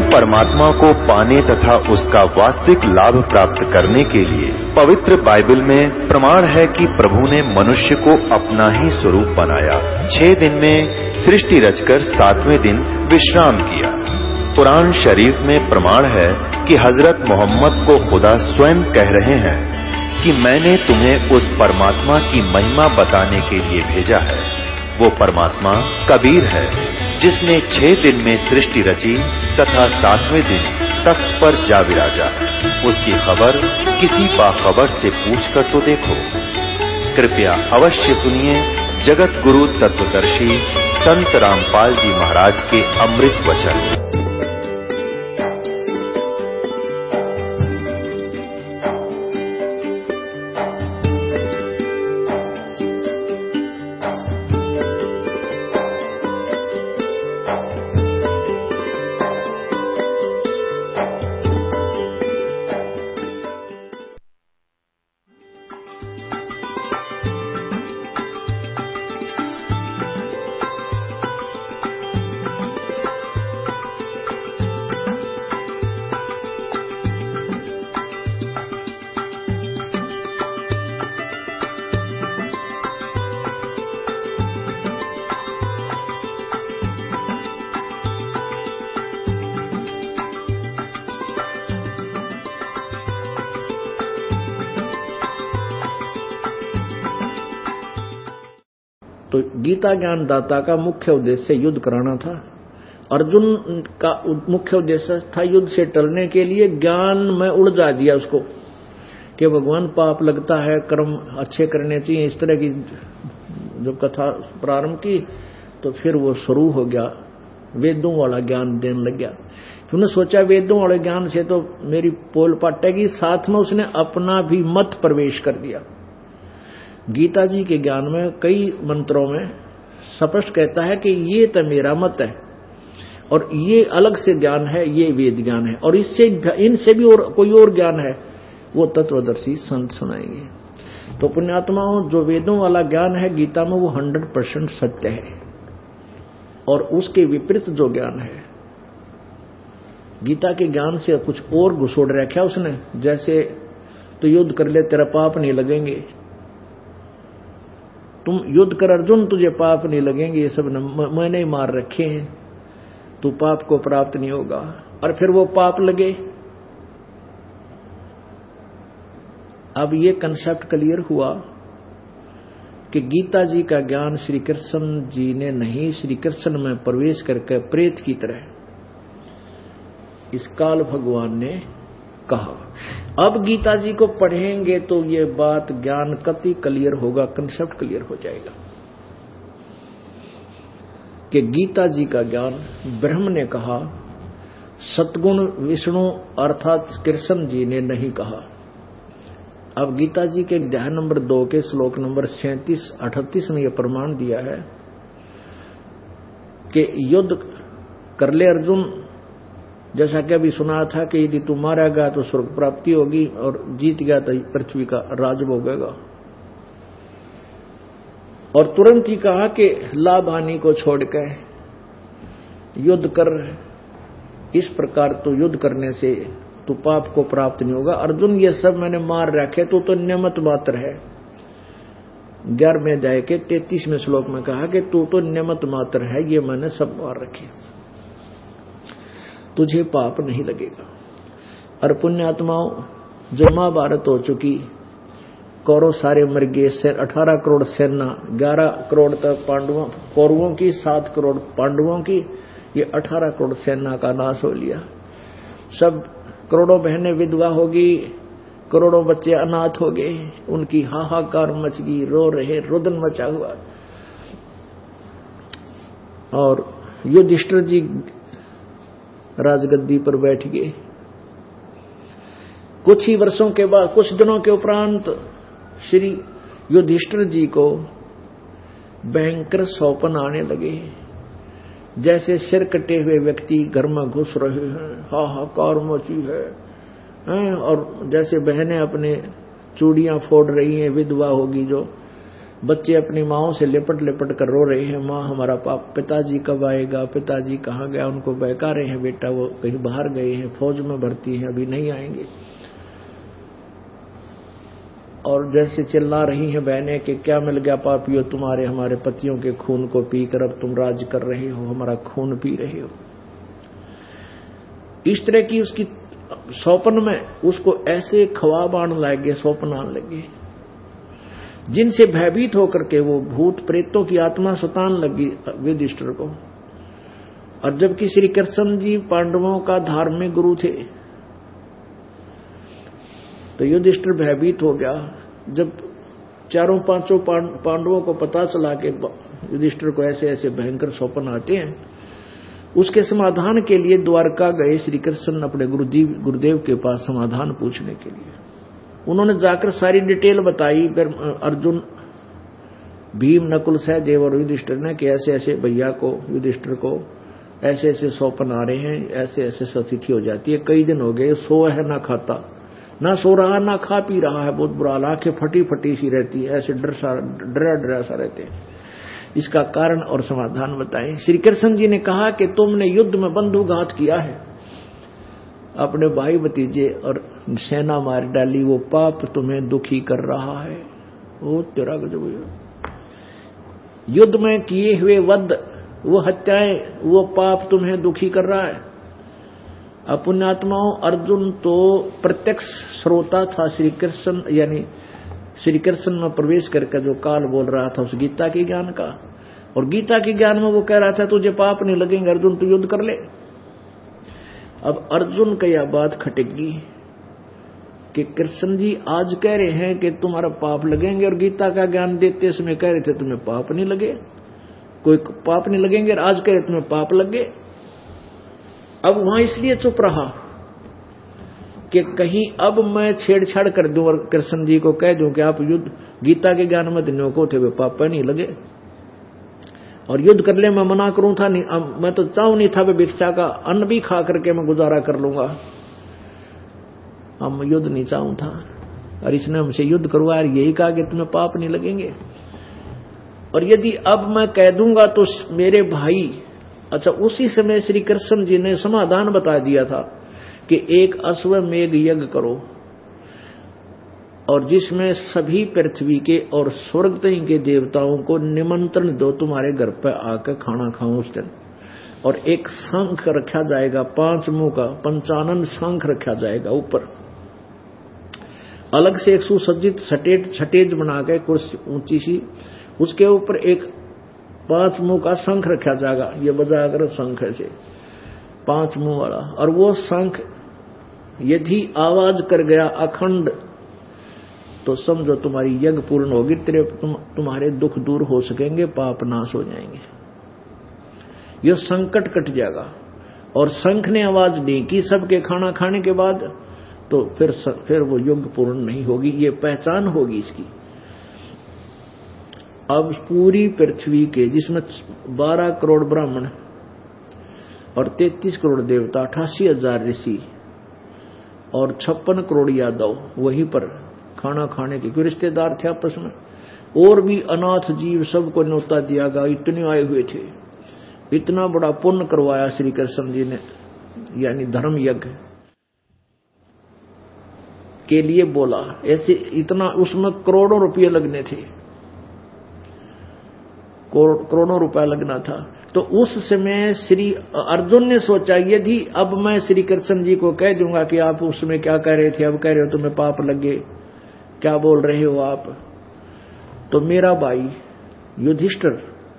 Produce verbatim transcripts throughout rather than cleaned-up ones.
परमात्मा को पाने तथा उसका वास्तविक लाभ प्राप्त करने के लिए पवित्र बाइबल में प्रमाण है कि प्रभु ने मनुष्य को अपना ही स्वरूप बनाया। छह दिन में सृष्टि रचकर सातवें दिन विश्राम किया। कुरान शरीफ में प्रमाण है कि हजरत मोहम्मद को खुदा स्वयं कह रहे हैं कि मैंने तुम्हें उस परमात्मा की महिमा बताने के लिए भेजा है। वो परमात्मा कबीर है जिसने छह दिन में सृष्टि रची तथा सातवें दिन तख्त पर जा विराजा। उसकी खबर किसी बाखबर से पूछकर तो देखो। कृपया अवश्य सुनिए जगत गुरु तत्वदर्शी संत रामपाल जी महाराज के अमृत वचन। तो गीता ज्ञान दाता का मुख्य उद्देश्य युद्ध कराना था। अर्जुन का मुख्य उद्देश्य था युद्ध से टलने के लिए ज्ञान में उलझा दिया उसको कि भगवान पाप लगता है, कर्म अच्छे करने चाहिए। इस तरह की जब कथा प्रारंभ की तो फिर वो शुरू हो गया, वेदों वाला ज्ञान देने लग गया। फिर उन्होंने सोचा वेदों वाले ज्ञान से तो मेरी पोल पाटेगी, साथ में उसने अपना भी मत प्रवेश कर दिया। गीता जी के ज्ञान में कई मंत्रों में स्पष्ट कहता है कि ये तो मेरा मत है और ये अलग से ज्ञान है, ये वेद ज्ञान है, और इससे इनसे भी और कोई और ज्ञान है वो तत्वदर्शी संत सुनाएंगे। तो पुण्यात्माओं, जो वेदों वाला ज्ञान है गीता में वो हंड्रेड परसेंट सत्य है, और उसके विपरीत जो ज्ञान है गीता के ज्ञान से कुछ और घुसोड़ रखा उसने। जैसे तो युद्ध कर ले तेरा पाप नहीं लगेंगे, तुम युद्ध कर अर्जुन तुझे पाप नहीं लगेंगे, ये सब मैंने ही मार रखे हैं, तू पाप को प्राप्त नहीं होगा। और फिर वो पाप लगे। अब ये कंसेप्ट क्लियर हुआ कि गीता जी का ज्ञान श्री कृष्ण जी ने नहीं, श्री कृष्ण में प्रवेश करके प्रेत की तरह इस काल भगवान ने कहा। अब गीता जी को पढ़ेंगे तो ये बात ज्ञान कति क्लियर होगा, कंसेप्ट क्लियर हो जाएगा कि गीता जी का ज्ञान ब्रह्म ने कहा, सतगुण विष्णु अर्थात कृष्ण जी ने नहीं कहा। अब गीता जी के अध्याय नंबर दो के श्लोक नंबर सैंतीस अठतीस में यह प्रमाण दिया है कि युद्ध कर ले अर्जुन, जैसा कि अभी सुना था कि यदि तू मारा गया तो स्वर्ग प्राप्ति होगी और जीत गया तो पृथ्वी का राज भोगेगा। और तुरंत ही कहा कि लाभ हानि को छोड़कर युद्ध कर, इस प्रकार तो युद्ध करने से तू पाप को प्राप्त नहीं होगा। अर्जुन ये सब मैंने मार रखे, तो तो नियमत मात्र है। ग्यारहवें अध्याय के तैतीसवें श्लोक में कहा कि तू तो नियमत मात्र है, ये मैंने सब मार रखे, तुझे पाप नहीं लगेगा। और पुण्यात्माओं, जो महाभारत हो चुकी, कौरव सारे मर गए, अठारह करोड़ सेना, ग्यारह करोड़ तक पांडवों कौरवों की, सात करोड़ पांडवों की, ये अठारह करोड़ सेना का नाश हो लिया। सब करोड़ों बहनें विधवा होगी, करोड़ों बच्चे अनाथ हो गए, उनकी हाहाकार मच गई, रो रहे, रुदन मचा हुआ। और युधिष्ठिर जी राजगद्दी पर बैठ गए। कुछ ही वर्षों के बाद, कुछ दिनों के उपरांत श्री युधिष्ठिर जी को भयंकर सौपन आने लगे। जैसे सिर कटे हुए व्यक्ति घर में घुस रहे हैं, हाहाकार मची है, हैं? और जैसे बहनें अपने चूड़ियां फोड़ रही हैं, विधवा होगी जो, बच्चे अपनी माओ से लिपट लिपट कर रो रहे हैं, माँ हमारा पाप पिताजी कब आएगा, पिताजी कहाँ गया, उनको बहका रहे हैं, बेटा वो कहीं बाहर गए हैं, फौज में भर्ती हैं, अभी नहीं आएंगे। और जैसे चिल्ला रही हैं बहनें कि क्या मिल गया पापियों तुम्हारे हमारे पतियों के खून को पीकर, अब तुम राज कर रहे हो, हमारा खून पी रहे हो। इस तरह की उसकी सौपन में उसको ऐसे ख्वाब आने लगे, सौपन आने लगे, जिनसे भयभीत होकर के वो भूत प्रेतों की आत्मा सतान लगी युधिष्ठिर को। और जबकि श्री कृष्ण जी पांडवों का धार्मिक गुरु थे, तो युधिष्ठिर भयभीत हो गया। जब चारों पांचों पांडवों को पता चला कि युधिष्ठिर को ऐसे ऐसे भयंकर स्वप्न आते हैं, उसके समाधान के लिए द्वारका गए श्री कृष्ण अपने गुरुदेव गुरुदेव के पास समाधान पूछने के लिए। उन्होंने जाकर सारी डिटेल बताई। फिर अर्जुन, भीम, नकुल, सहदेव और युधिष्ठिर ने कि ऐसे ऐसे भैया को, युधिष्ठिर को ऐसे ऐसे स्वप्न आ रहे हैं, ऐसे ऐसे स्थिति हो जाती है, कई दिन हो गए सो है ना खाता, ना सो रहा ना खा पी रहा है, बहुत बुरा, आंखें फटी फटी सी रहती है, ऐसे डर सा डरा डरा सा रहते हैं। इसका कारण और समाधान बताएं। श्री कृष्ण जी ने कहा कि तुमने युद्ध में बंधुघात किया है, अपने भाई भतीजे और सेना मार डाली, वो पाप तुम्हें दुखी कर रहा है। वो तेरा गजब, युद्ध में किए हुए वध, वो हत्याएं, वो पाप तुम्हें दुखी कर रहा है। अपुण्यात्माओं, अर्जुन तो प्रत्यक्ष श्रोता था श्री कृष्ण, यानी श्री कृष्ण में प्रवेश करके जो काल बोल रहा था उस गीता के ज्ञान का, और गीता के ज्ञान में वो कह रहा था तुझे पाप नहीं लगेंगे अर्जुन, तू युद्ध कर ले। अब अर्जुन का यह बात खटेगी कि कृष्ण जी आज कह रहे हैं कि तुम्हारा पाप लगेंगे, और गीता का ज्ञान देते समय कह रहे थे तुम्हें पाप नहीं लगे, कोई पाप नहीं लगेंगे, और आज कह रहे तुम्हें पाप लगे। अब वहां इसलिए चुप रहा कि कहीं अब मैं छेड़छाड़ कर दूं और कृष्ण जी को कह दूं कि आप युद्ध गीता के ज्ञान में दिनों को थे, वे पाप नहीं लगे, और युद्ध कर ले मैं मना करूं था नहीं, अब मैं तो चाहूं नहीं था, वे भिक्षा का अन्न भी खा करके मैं गुजारा कर लूंगा, हम युद्ध नहीं चाहूं था, और इसने हमसे युद्ध करवाया, यही कहा कि तुम्हें पाप नहीं लगेंगे। और यदि अब मैं कह दूंगा तो मेरे भाई, अच्छा उसी समय श्री कृष्ण जी ने समाधान बता दिया था कि एक अश्वमेध यज्ञ करो, और जिसमें सभी पृथ्वी के और स्वर्ग के देवताओं को निमंत्रण दो, तुम्हारे घर पर आकर खाना खाओ उस दिन, और एक शंख रखा जाएगा, पांच मुंह का पंचानन शंख रखा जाएगा, ऊपर अलग से एक सुसज्जित सटेज छटेज बना के कुर्सी ऊंची सी, उसके ऊपर एक पांच मुंह का शंख रखा जाएगा, ये बजाकर शंख है से पांच मुंह वाला, और वो शंख यदि आवाज कर गया अखंड तो समझो तुम्हारी यज्ञ पूर्ण होगी, तेरे तुम, तुम्हारे दुख दूर हो सकेंगे, पाप नाश हो जाएंगे, यह संकट कट जाएगा। और शंख ने आवाज दी कि सबके खाना खाने के बाद, तो फिर फिर वो यज्ञ पूर्ण नहीं होगी, ये पहचान होगी इसकी। अब पूरी पृथ्वी के, जिसमें बारह करोड़ ब्राह्मण और तैतीस करोड़ देवता, अठासी हजार ऋषि और छप्पन करोड़ यादव वहीं पर खाना खाने के, क्यों रिश्तेदार थे आपस में, और भी अनाथ जीव सबको न्योता दिया गया, इतने आए हुए थे, इतना बड़ा पुण्य करवाया श्री कृष्ण जी ने, यानी धर्म यज्ञ के लिए बोला, ऐसे इतना, उसमें करोड़ों रुपये लगने थे, करोड़ों रुपया लगना था। तो उस समय श्री अर्जुन ने सोचा यदि अब मैं श्री कृष्ण जी को कह दूंगा कि आप उसमें क्या कह रहे थे, अब कह रहे हो तुम्हें पाप लगे, क्या बोल रहे हो आप, तो मेरा भाई युधिष्ठिर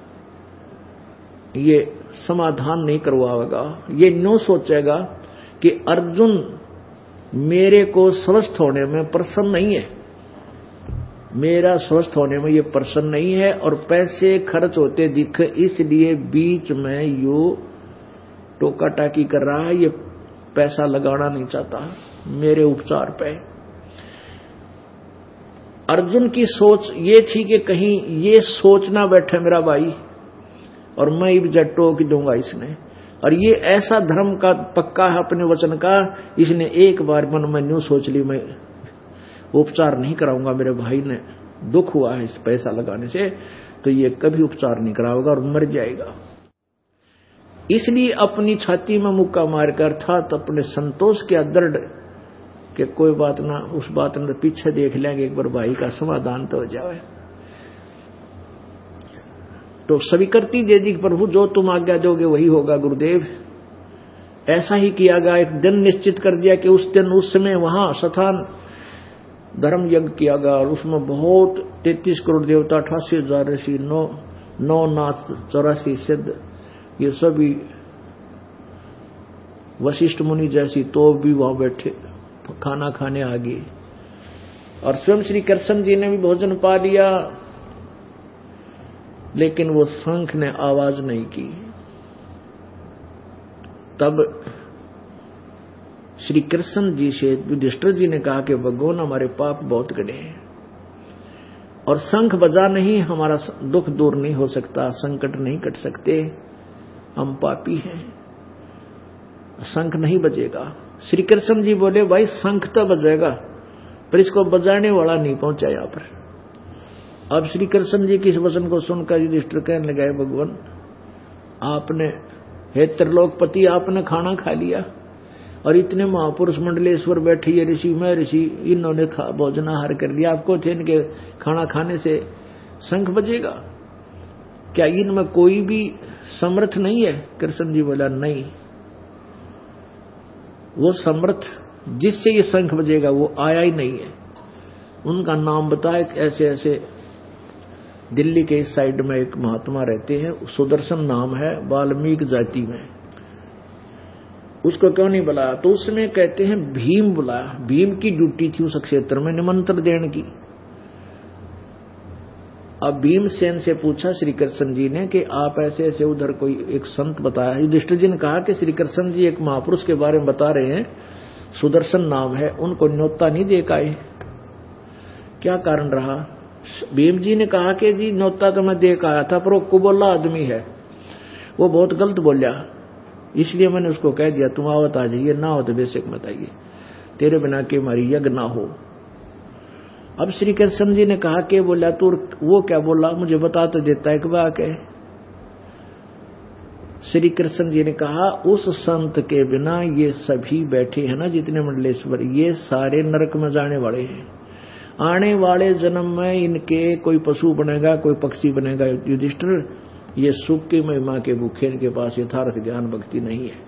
ये समाधान नहीं करवाएगा, ये नो सोचेगा कि अर्जुन मेरे को स्वस्थ होने में प्रसन्न नहीं है, मेरा स्वस्थ होने में ये प्रसन्न नहीं है, और पैसे खर्च होते दिख इसलिए बीच में यो टोका टाकी कर रहा है, ये पैसा लगाना नहीं चाहता मेरे उपचार पे। अर्जुन की सोच ये थी कि कहीं ये सोच ना बैठे मेरा भाई और मैं इज्जत टोक दूंगा इसने, और ये ऐसा धर्म का पक्का है अपने वचन का, इसने एक बार मन में न्यू सोच ली मैं उपचार नहीं कराऊंगा मेरे भाई ने, दुख हुआ है इस पैसा लगाने से, तो ये कभी उपचार नहीं कराएगा और मर जाएगा। इसलिए अपनी छाती में मुक्का मारकर अर्थात अपने संतोष के दृढ़ कि कोई बात ना, उस बात ने पीछे देख लेंगे, एक बार भाई का समाधान तो हो जाए। तो स्वीकृति दे दी, प्रभु जो तुम आज्ञा दोगे वही होगा गुरुदेव। ऐसा ही किया गया। एक दिन निश्चित कर दिया कि उस दिन उस समय वहां स्थान धर्म यज्ञ किया गया और उसमें बहुत तैतीस करोड़ देवता, अठासी हजार ऋषि, नौ नौ नाथ, चौरासी सिद्ध, ये सभी वशिष्ठ मुनि जैसी तो भी वहां बैठे खाना खाने आ गए। और स्वयं श्री कृष्ण जी ने भी भोजन पा लिया, लेकिन वो शंख ने आवाज नहीं की। तब श्री कृष्ण जी से युधिष्ठिर जी ने कहा कि भगवान हमारे पाप बहुत गड़े हैं और शंख बजा नहीं हमारा दुख दूर नहीं हो सकता, संकट नहीं कट सकते, हम पापी हैं, शंख नहीं बजेगा। श्री कृष्ण जी बोले भाई शंख तो बजेगा पर इसको बजाने वाला नहीं पहुंचा यहां पर। अब श्री कृष्ण जी की इस वचन को सुनकर युधिष्ठिर कहने लगे भगवान आपने, हे त्रिलोकपति, आपने खाना खा लिया और इतने महापुरुष मंडलेश्वर बैठे, ये ऋषि मैं ऋषि, इन्होंने भोजनाहार कर लिया, आपको थे इनके खाना खाने से शंख बजेगा? क्या इनमें कोई भी समर्थ नहीं है? कृष्ण जी बोला नहीं, वो समर्थ जिससे ये शंख बजेगा वो आया ही नहीं है। उनका नाम बताए, ऐसे ऐसे दिल्ली के इस साइड में एक महात्मा रहते हैं, सुदर्शन नाम है, वाल्मीकि जाति में। उसको क्यों नहीं बुलाया? तो उसमें कहते हैं भीम बुलाया, भीम की ड्यूटी थी उस क्षेत्र में निमंत्रण देने की। अब भीमसेन से पूछा श्री कृष्ण जी ने कि आप ऐसे ऐसे उधर कोई एक संत बताया। युधिष्ठिर जी ने कहा कि श्री कृष्ण जी एक महापुरुष के बारे में बता रहे हैं, सुदर्शन नाम है, उनको न्योता नहीं दे पाए, क्या कारण रहा? भीम जी ने कहा कि जी न्योता तो मैं दे आया था पर वो कुबोला आदमी है, वो बहुत गलत बोलिया, इसलिए मैंने उसको कह दिया तुम आवत आ जाइए, ना हो तो बेशक मत आइए, तेरे बिना के हमारी यज्ञ ना हो। अब श्री कृष्ण जी ने कहा कि बोला तू वो क्या बोला, मुझे बता तो देता है कि वाक है। श्री कृष्ण जी ने कहा उस संत के बिना ये सभी बैठे हैं ना जितने मंडलेश्वर, ये सारे नरक में जाने वाले हैं। आने वाले जन्म में इनके कोई पशु बनेगा, कोई पक्षी बनेगा। युधिष्ठिर, ये सुख की महिमा के भूखे, इनके पास यथार्थ ज्ञान भक्ति नहीं है।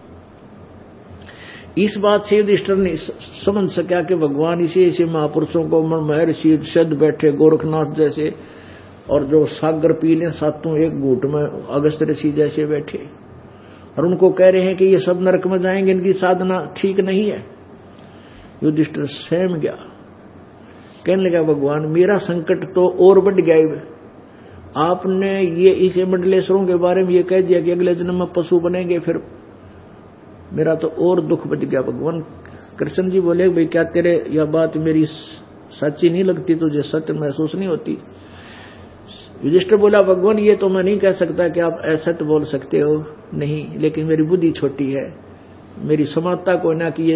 इस बात से युधिष्ठिर ने समझ सका कि भगवान इसे ऐसे महापुरुषों को महर्षि सिद्ध बैठे गोरखनाथ जैसे, और जो सागर पी लें सातों एक घूट में अगस्त ऋषि जैसे बैठे, और उनको कह रहे हैं कि ये सब नरक में जाएंगे, इनकी साधना ठीक नहीं है। युधिष्ठिर सहम गया, कहने लगा भगवान मेरा संकट तो और बढ़ गया, आपने ये इसे मंडलेश्वरों के बारे में ये कह दिया कि अगले जन्म में पशु बनेंगे, फिर मेरा तो और दुख बढ़ गया। भगवान कृष्ण जी बोले भाई क्या तेरे यह बात मेरी सच्ची नहीं लगती, तुझे सत्य महसूस नहीं होती? युधिष्ठिर बोला भगवान ये तो मैं नहीं कह सकता कि आप असत्य बोल सकते हो, नहीं, लेकिन मेरी बुद्धि छोटी है, मेरी समानता को ना कि ये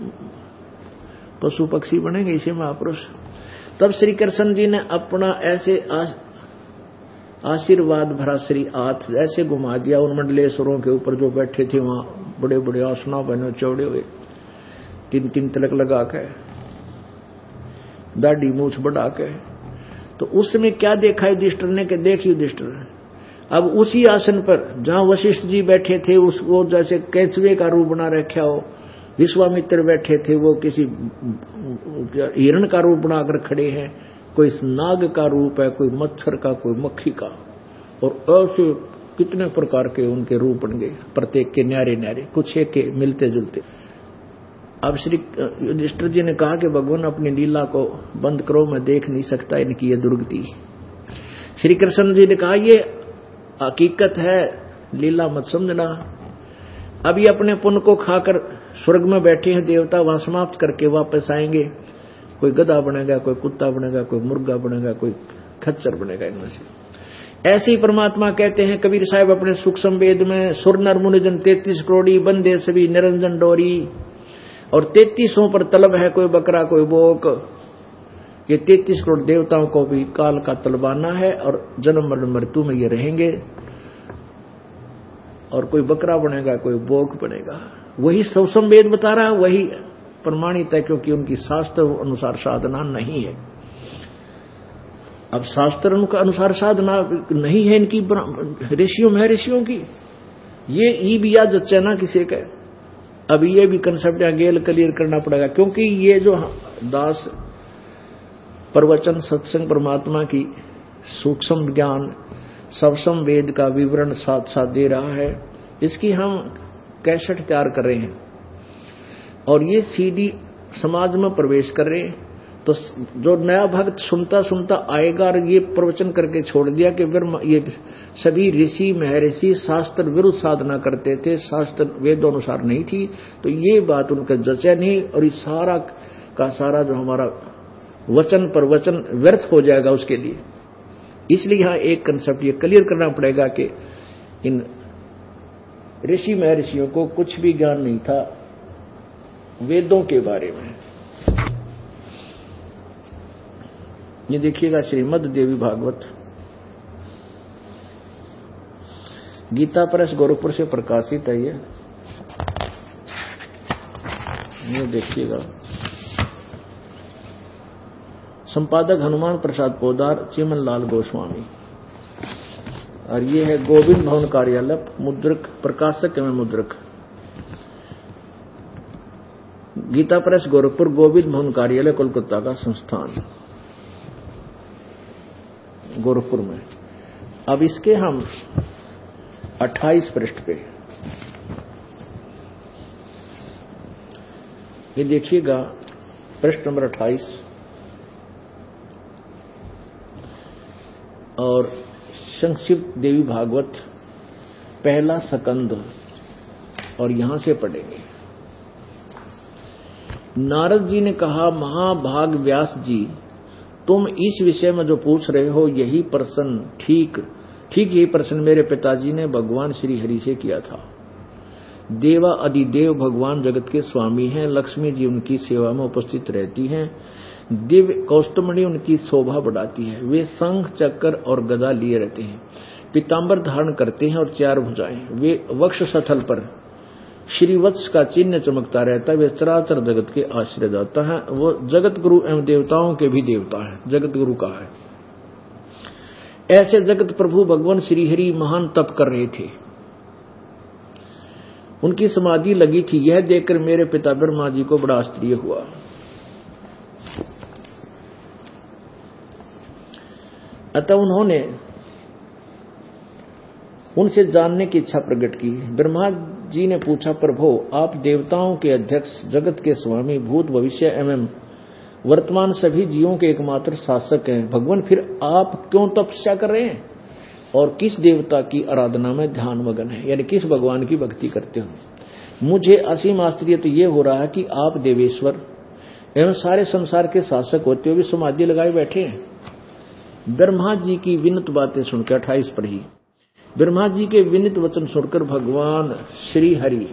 पशु पक्षी बनेंगे इसे महापुरुष। तब श्री कृष्ण जी ने अपना ऐसे आशीर्वाद भरा श्री हाथ ऐसे घुमा दिया उन मंडलेश्वरों के ऊपर जो बैठे थे वहां, बड़े बड़े आसना बने चौड़े हुए, तीन तीन तिलक लगा के, दाढ़ी मूछ बढ़ा के। तो उसमें क्या देखा युधिष्ठिर ने कि देख युधिष्ठिर, अब उसी आसन पर जहां वशिष्ठ जी बैठे थे उसको जैसे कैचवे का रूप बना रखा हो, विश्वामित्र बैठे थे वो किसी हिरण का रूप बनाकर खड़े हैं, कोई नाग का रूप है, कोई मच्छर का, कोई मक्खी का, और ऐसे कितने प्रकार के उनके रूप बन गए, प्रत्येक के न्यारे न्यारे, कुछ एक के मिलते जुलते। अब श्री युधिष्ठिर जी ने कहा कि भगवान अपनी लीला को बंद करो, मैं देख नहीं सकता इनकी ये दुर्गति। श्री कृष्ण जी ने कहा ये हकीकत है, लीला मत समझना। अब ये अपने पुण्य को खाकर स्वर्ग में बैठे हैं देवता, वहां समाप्त करके वापस आएंगे, कोई गधा बनेगा, कोई कुत्ता बनेगा, कोई मुर्गा बनेगा, कोई खच्चर बनेगा, इनमें से। ऐसे ही परमात्मा कहते हैं कबीर साहब अपने सुख संवेद में, सुर नर मुनिजन तैतीस करोड़ी बंदे सभी निरंजन डोरी, और तैतीसों पर तलब है, कोई बकरा कोई बोक, ये तैंतीस करोड़ देवताओं को भी काल का तलवाना है और जन्म मरण मृत्यु में ये रहेंगे, और कोई बकरा बनेगा, कोई बोक बनेगा। वही सवसम वेद बता रहा है, वही प्रमाणित है, क्योंकि उनकी शास्त्र अनुसार साधना नहीं है। अब शास्त्र के अनुसार साधना नहीं है इनकी, ऋषियों में ऋषियों की, ये ई भी या जच्चना किसी का। अब ये भी कंसेप्ट गेल क्लियर करना पड़ेगा, क्योंकि ये जो दास प्रवचन सत्संग परमात्मा की सूक्ष्म ज्ञान सवसम वेद का विवरण साथ साथ दे रहा है, इसकी हम कैसेट तैयार कर रहे हैं और ये सीडी समाज में प्रवेश कर रहे हैं। तो जो नया भक्त सुनता सुनता आएगा और ये प्रवचन करके छोड़ दिया कि ये सभी ऋषि महर्षि शास्त्र विरुद्ध साधना करते थे, शास्त्र वेदों अनुसार नहीं थी, तो ये बात उनका जचा नहीं और ये सारा का सारा जो हमारा वचन पर वचन व्यर्थ हो जाएगा उसके लिए। इसलिए यहां एक कंसेप्ट ये क्लियर करना पड़ेगा कि इन ऋषि महर्षियों को कुछ भी ज्ञान नहीं था वेदों के बारे में। ये देखिएगा श्रीमद् देवी भागवत, गीता प्रेस गोरखपुर से प्रकाशित है। ये ये देखिएगा, संपादक हनुमान प्रसाद पोदार, चिमन लाल गोस्वामी, और ये है गोविंद भवन कार्यालय, मुद्रक प्रकाशक एवं मुद्रक गीता प्रेस गोरखपुर, गोविंद भवन कार्यालय कोलकाता का संस्थान गोरखपुर में। अब इसके हम अट्ठाईस पृष्ठ पे ये देखिएगा, पृष्ठ नंबर अट्ठाईस और संक्षिप्त देवी भागवत पहला सकंद, और यहां से पढ़ेंगे। नारद जी ने कहा, महाभाग व्यास जी, तुम इस विषय में जो पूछ रहे हो यही प्रश्न ठीक ठीक यही प्रश्न मेरे पिताजी ने भगवान श्री हरि से किया था। देवा अधिदेव भगवान जगत के स्वामी हैं, लक्ष्मी जी उनकी सेवा में उपस्थित रहती हैं, दिव्य कौस्तुमणि उनकी शोभा बढ़ाती है, वे शंख चक्र और गदा लिए रहते हैं, पीतांबर धारण करते हैं और चार भुजाएं, वे वक्ष स्थल पर श्रीवत्स का चिन्ह चमकता रहता है, वे चराचर जगत के आश्रय दाता है, वो जगत गुरु एवं देवताओं के भी देवता है, जगत गुरु का है। ऐसे जगत प्रभु भगवान श्री हरि महान तप कर रहे थे, उनकी समाधि लगी थी। यह देखकर मेरे पिता ब्रह्मा जी को बड़ा आश्चर्य हुआ। अतः उन्होंने उनसे जानने की इच्छा प्रकट की। ब्रह्मा जी ने पूछा, प्रभु आप देवताओं के अध्यक्ष, जगत के स्वामी, भूत भविष्य एवं वर्तमान सभी जीवों के एकमात्र शासक हैं, भगवान फिर आप क्यों तपस्या कर रहे हैं और किस देवता की आराधना में ध्यान मगन है, यानी किस भगवान की भक्ति करते हो? मुझे असीम आश्चर्य तो ये हो रहा है कि आप देवेश्वर एवं सारे संसार के शासक होते हुए भी समाधि लगाए बैठे हैं। ब्रह्मा जी की विनत बातें सुनकर अट्ठाईस पर ही ब्रह्मा जी के विनित वचन सुनकर भगवान श्री हरि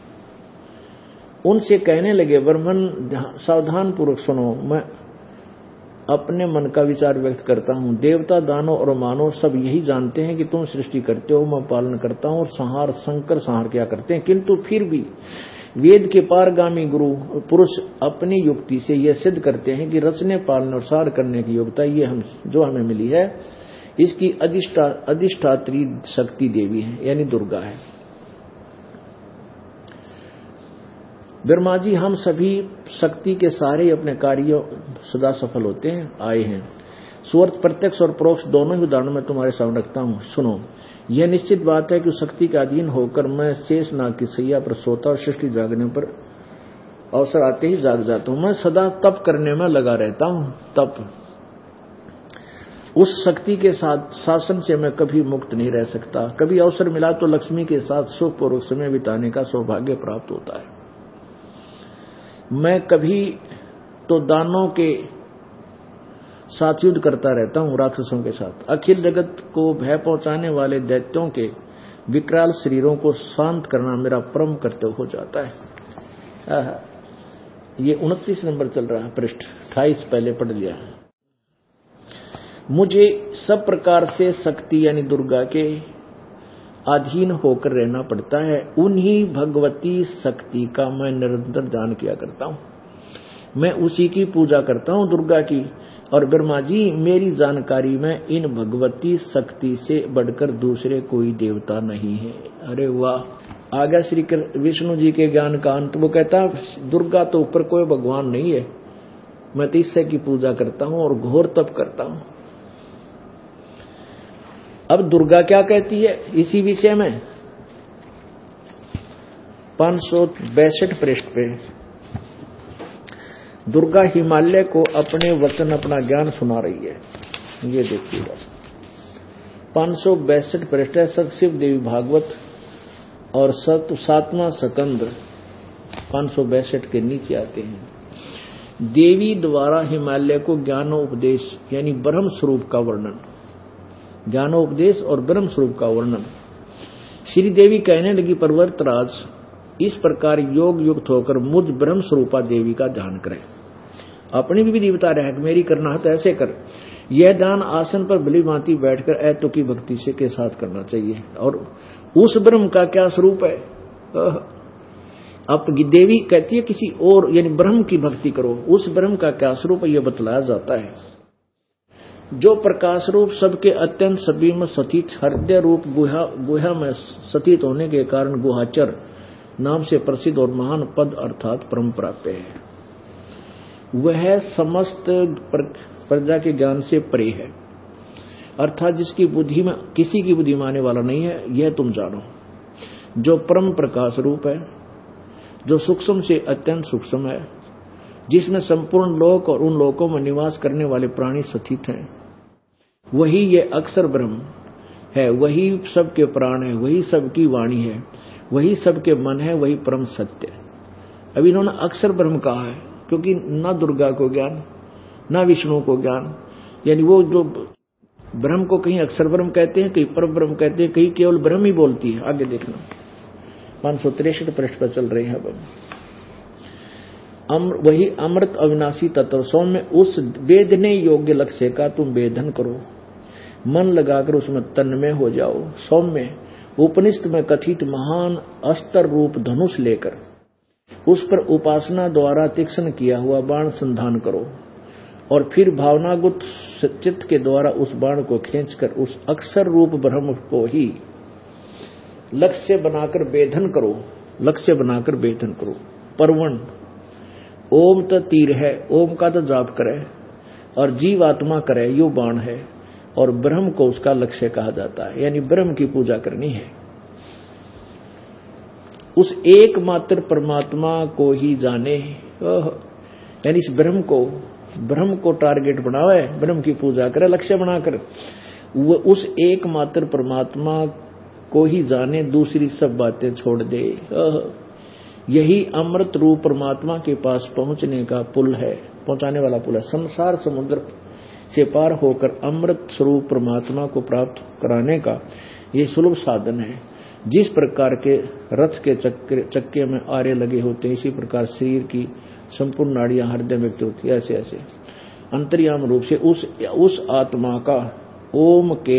उनसे कहने लगे, ब्रह्मन सावधान पूर्वक सुनो, मैं अपने मन का विचार व्यक्त करता हूं। देवता, दानव और मानव सब यही जानते हैं कि तुम सृष्टि करते हो, मैं पालन करता हूं और संहार शंकर संहार क्या करते हैं, किंतु फिर भी वेद के पारगामी गुरु पुरुष अपनी युक्ति से यह सिद्ध करते हैं कि रचने, पालने और सार करने की योग्यता ये हम जो हमें मिली है, इसकी अधिष्ठा अधिष्ठात्री शक्ति देवी है, यानी दुर्गा है। ब्रह्मा जी, हम सभी शक्ति के सारे अपने कार्यों सदा सफल होते हैं आए हैं। सुअर्थ प्रत्यक्ष और परोक्ष दोनों ही उदाहरण में तुम्हारे सामने रखता हूं। सुनो, यह निश्चित बात है कि शक्ति के अधीन होकर मैं शेष नाग की सैया पर सोता और सृष्टि जागने पर अवसर आते ही जाग जाता हूं। मैं सदा तप करने में लगा रहता हूं। तप, उस शक्ति के साथ शासन से मैं कभी मुक्त नहीं रह सकता। कभी अवसर मिला तो लक्ष्मी के साथ सुखपूर्वक समय बिताने का सौभाग्य प्राप्त होता है। मैं कभी तो दानों के साथ युद्ध करता रहता हूं, राक्षसों के साथ। अखिल जगत को भय पहुंचाने वाले दैत्यों के विकराल शरीरों को शांत करना मेरा परम कर्तव्य हो जाता है। ये उनतीस नंबर चल रहा है पृष्ठ, अट्ठाईस पहले पढ़ लिया है। मुझे सब प्रकार से शक्ति यानी दुर्गा के अधीन होकर रहना पड़ता है। उन्हीं भगवती शक्ति का मैं निरंतर ध्यान किया करता हूं, मैं उसी की पूजा करता हूं, दुर्गा की। और ब्रह्मा जी, मेरी जानकारी में इन भगवती शक्ति से बढ़कर दूसरे कोई देवता नहीं है। अरे वाह! आगे श्री विष्णु जी के ज्ञान का अंत। वो कहता दुर्गा तो ऊपर कोई भगवान नहीं है, मैं तो इससे की पूजा करता हूं और घोर तप करता हूं। अब दुर्गा क्या कहती है इसी विषय में? पांच सौ बैसठ पृष्ठ पे दुर्गा हिमालय को अपने वचन, अपना ज्ञान सुना रही है। ये देखिएगा, पांच सौ बैसठ पृष्ठ है, सतशिव देवी भागवत और सत सातवां सकंद पांच सौ बैसठ के नीचे आते हैं। देवी द्वारा हिमालय को ज्ञानोपदेश यानी ब्रह्म स्वरूप का वर्णन, ज्ञानोपदेश और ब्रह्म स्वरूप का वर्णन। श्री देवी कहने लगी, पर्वतराज, इस प्रकार योग युक्त होकर मुझ ब्रह्म स्वरूपा देवी का ध्यान करें। अपनी भी विधि बता रहे हैं कि मेरी करना है तो ऐसे कर। यह ध्यान आसन पर भली भांति बैठकर ऐतो की भक्ति से के साथ करना चाहिए। और उस ब्रह्म का क्या स्वरूप है? अब देवी कहती है किसी और यानी ब्रह्म की भक्ति करो, उस ब्रह्म का क्या स्वरूप है यह बतलाया जाता है। जो प्रकाश रूप सबके अत्यंत सभी में स्थित, हृदय रूप गुहा गुहा में स्थित होने के कारण गुहाचर नाम से प्रसिद्ध और महान पद अर्थात परम प्राप्य है। वह समस्त प्रजा के ज्ञान से परे है, अर्थात जिसकी बुद्धि में किसी की बुद्धि माने वाला नहीं है, यह तुम जानो। जो परम प्रकाश रूप है, जो सूक्ष्म से अत्यंत सूक्ष्म है, जिसमें संपूर्ण लोक और उन लोकों में निवास करने वाले प्राणी स्थित हैं, वही ये अक्षर ब्रह्म है, वही सबके प्राण है, वही सबकी वाणी है, वही सबके मन है, वही परम सत्य। अब इन्होंने अक्षर ब्रह्म कहा है क्योंकि न दुर्गा को ज्ञान, न विष्णु को ज्ञान, यानी वो जो ब्रह्म को कहीं अक्षर ब्रह्म कहते हैं, कहीं पर ब्रह्म कहते हैं, कहीं केवल ब्रह्म ही बोलती है। आगे देखना, पांच सौ तिरसठ पृष्ठ पर चल रहे हैं। अब अम्र वही अमृत अविनाशी तत्व सौम्य उस वेदने योग्य लक्ष्य का तुम वेदन करो, मन लगाकर उसमें तन्मय हो जाओ। सौम्य उपनिषद में कथित महान अस्त्र रूप धनुष लेकर उस पर उपासना द्वारा तीक्ष्ण किया हुआ बाण संधान करो और फिर भावनागुत चित्त के द्वारा उस बाण को खींचकर उस अक्षर रूप ब्रह्म को ही लक्ष्य बनाकर वेधन करो, लक्ष्य बनाकर वेधन करो। परवण ओम तो तीर है, ओम का तो जाप करे और जीवात्मा करे, यो बाण है, और ब्रह्म को उसका लक्ष्य कहा जाता है, यानी ब्रह्म की पूजा करनी है। उस एकमात्र परमात्मा को ही जाने, यानी इस ब्रह्म को ब्रह्म को टारगेट बनावे, ब्रह्म की पूजा करे लक्ष्य बनाकर, वो उस एकमात्र परमात्मा को ही जाने, दूसरी सब बातें छोड़ दे। यही अमृत रूप परमात्मा के पास पहुंचने का पुल है, पहुंचाने वाला पुल है। संसार समुद्र से पार होकर अमृत स्वरूप परमात्मा को प्राप्त कराने का ये सुलभ साधन है। जिस प्रकार के रथ के चक्के चक्के में आरे लगे होते हैं, इसी प्रकार शरीर की संपूर्ण नाड़ियां हृदय में होती है। ऐसे ऐसे अंतर्याम रूप से उस उस आत्मा का ओम के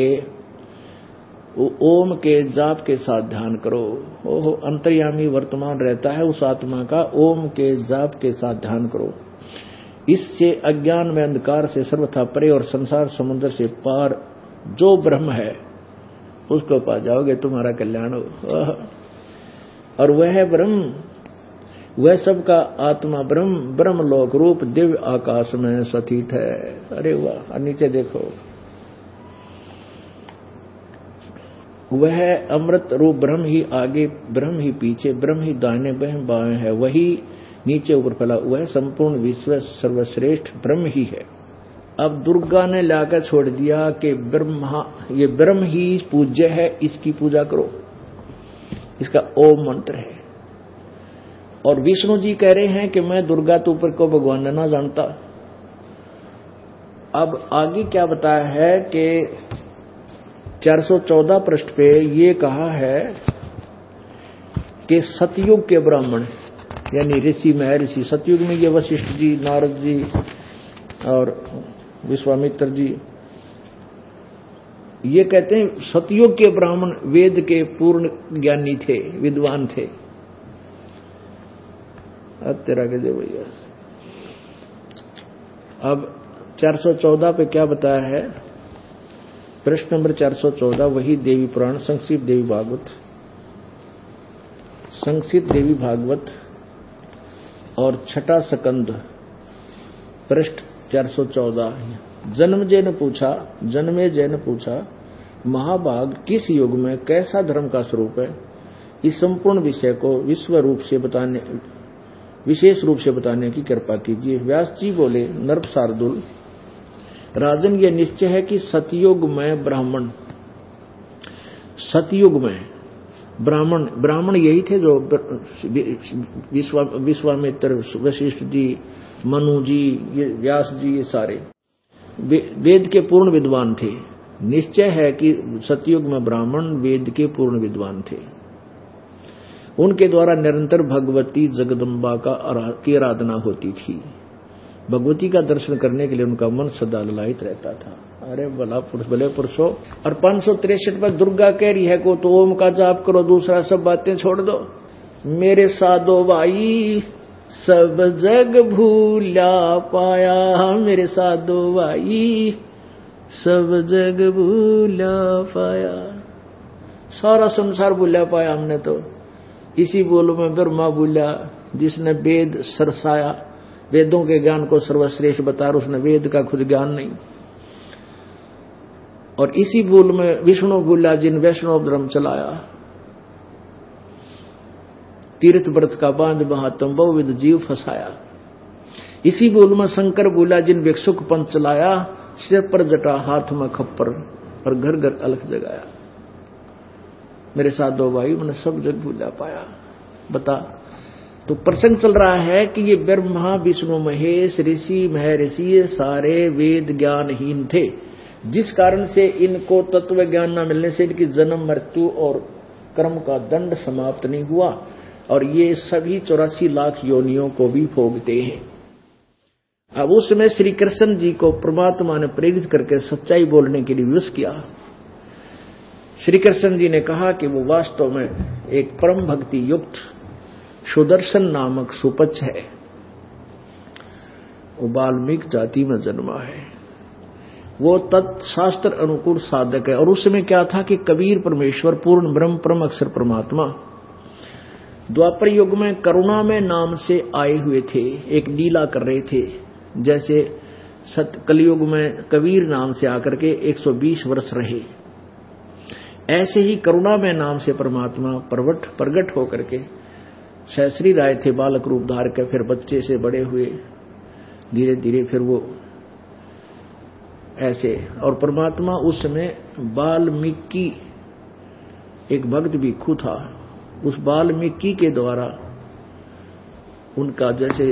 ओम के जाप के साथ ध्यान करो। ओहो, अंतर्यामी वर्तमान रहता है, उस आत्मा का ओम के जाप के साथ ध्यान करो। इससे अज्ञान में अंधकार से सर्वथा परे और संसार समुद्र से पार जो ब्रह्म है उसको पा जाओगे, तुम्हारा कल्याण हो। और वह ब्रह्म, वह सबका आत्मा ब्रह्म ब्रह्मलोक रूप दिव्य आकाश में स्थित है। अरे वाह! और नीचे देखो, वह अमृत रूप ब्रह्म ही आगे, ब्रह्म ही पीछे, ब्रह्म ही दाहिने बाएं है, वही नीचे ऊपर फैला, वह संपूर्ण विश्व सर्वश्रेष्ठ ब्रह्म ही है। अब दुर्गा ने लाकर छोड़ दिया कि ब्रह्मा, ये ब्रह्म ही पूज्य है, इसकी पूजा करो, इसका ओम मंत्र है। और विष्णु जी कह रहे हैं कि मैं दुर्गा तो ऊपर को भगवान ना जानता। अब आगे क्या बताया है कि चार सौ चौदह पृष्ठ पे ये कहा है कि सतयुग के ब्राह्मण यानी ऋषि महर्षि, सतयुग में ये वशिष्ठ जी, नारद जी और विश्वामित्र जी ये कहते हैं सतयुग के ब्राह्मण वेद के पूर्ण ज्ञानी थे, विद्वान थे। अब तेरा के जो भैया अब चार सौ चौदह पे क्या बताया है? प्रश्न नंबर चार सौ चौदह, वही देवी पुराण संक्षिप्त देवी भागवत, संक्षिप्त देवी भागवत और छठा सकंद, पृष्ठ चार सौ चौदह। जन्मजय ने पूछा, जन्मेजय ने पूछा, महाभाग किस युग में कैसा धर्म का स्वरूप है? इस संपूर्ण विषय को विश्व रूप से बताने, विशेष रूप से बताने की कृपा कीजिए। व्यास जी बोले, नर्प शार्दुल, राजन ये निश्चय है कि सतयुग में ब्राह्मण, सतयुग में ब्राह्मण, ब्राह्मण यही थे जो विश्वा विश्वामित्र, वशिष्ठ जी, मनु जी, ये व्यास जी, ये सारे वेद के पूर्ण विद्वान थे। निश्चय है कि सतयुग में ब्राह्मण वेद के पूर्ण विद्वान थे। उनके द्वारा निरंतर भगवती जगदम्बा का की आराधना होती थी। भगवती का दर्शन करने के लिए उनका मन सदा ललायित रहता था। अरे भला पुरुष, भले पुरुषो। और पांच सौ तिरसठ पर दुर्गा कह रही है को तो ओम का जाप करो, दूसरा सब बातें छोड़ दो। मेरे साधो भाई सब जग भूला पाया, मेरे साधो भाई सब जग भूला पाया। सारा संसार भूला पाया हमने तो। इसी बोलो में ब्रह्मा भूला, जिसने वेद सरसाया, वेदों के ज्ञान को सर्वश्रेष्ठ बता, उसने वेद का खुद ज्ञान नहीं। और इसी भूल में विष्णु भूला, जिन वैष्णव धर्म चलाया। तीर्थ व्रत का बांध महात्म बहुविध जीव फंसाया। इसी भूल में शंकर भूला, जिन भिक्षुक पंथ चलाया। सिर पर जटा, हाथ में खप्पर, और घर घर अलख जगाया। मेरे साथ दो भाई, मैंने सब जग भूला पाया। बता, तो प्रसंग चल रहा है कि ये ब्रह्मा विष्णु महेश ऋषि महर्षि ये सारे वेद ज्ञानहीन थे, जिस कारण से इनको तत्व ज्ञान न मिलने से इनकी जन्म मृत्यु और कर्म का दंड समाप्त नहीं हुआ, और ये सभी चौरासी लाख योनियों को भी भोगते हैं। अब उसमें श्री कृष्ण जी को परमात्मा ने प्रेरित करके सच्चाई बोलने के लिए विवश किया। श्री कृष्ण जी ने कहा कि वो वास्तव में एक परम भक्ति युक्त सुदर्शन नामक सुपच्छ है। वो वाल्मीकि जाति में जन्मा है। वो तत्शास्त्र अनुकूल साधक है। और उसमें क्या था कि कबीर परमेश्वर पूर्ण ब्रह्म परम अक्षर परमात्मा द्वापर युग में करुणा में नाम से आए हुए थे, एक लीला कर रहे थे। जैसे सत कलयुग में कबीर नाम से आकर के एक सौ बीस वर्ष रहे, ऐसे ही करुणा में नाम से परमात्मा प्रवट प्रगट होकर के सहस्री राय थे, बालक रूप धार के, फिर बच्चे से बड़े हुए, धीरे धीरे फिर वो ऐसे। और परमात्मा उस समय वाल्मीकि एक भक्त भिक्षु था, उस वाल्मीकि के द्वारा उनका जैसे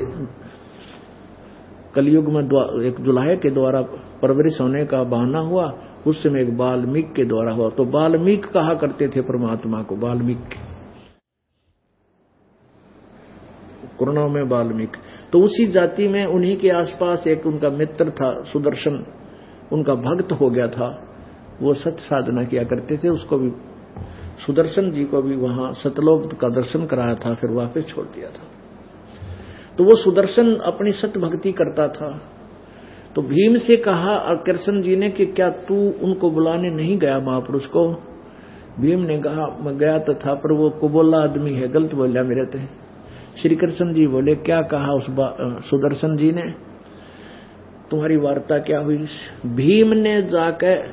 कलयुग में एक दुल्हे के द्वारा परवरिश होने का बहाना हुआ, उस समय एक वाल्मीकि के द्वारा हुआ। तो वाल्मीकि कहा करते थे परमात्मा को, वाल्मीकि, करुणा में वाल्मीकि। तो उसी जाति में उन्हीं के आसपास एक उनका मित्र था सुदर्शन, उनका भक्त हो गया था। वो सत साधना किया करते थे। उसको भी, सुदर्शन जी को भी वहां सतलोक का दर्शन कराया था, फिर वापस छोड़ दिया था। तो वो सुदर्शन अपनी सत भक्ति करता था। तो भीम से कहा कृष्ण जी ने कि क्या तू उनको बुलाने नहीं गया महापुरुष को? भीम ने कहा मैं गया तो था, पर वो कुबोला आदमी है, गलत बोला मेरे थे। श्री कृष्ण जी बोले क्या कहा उस सुदर्शन जी ने? तुम्हारी वार्ता क्या हुई? भीम ने जाकर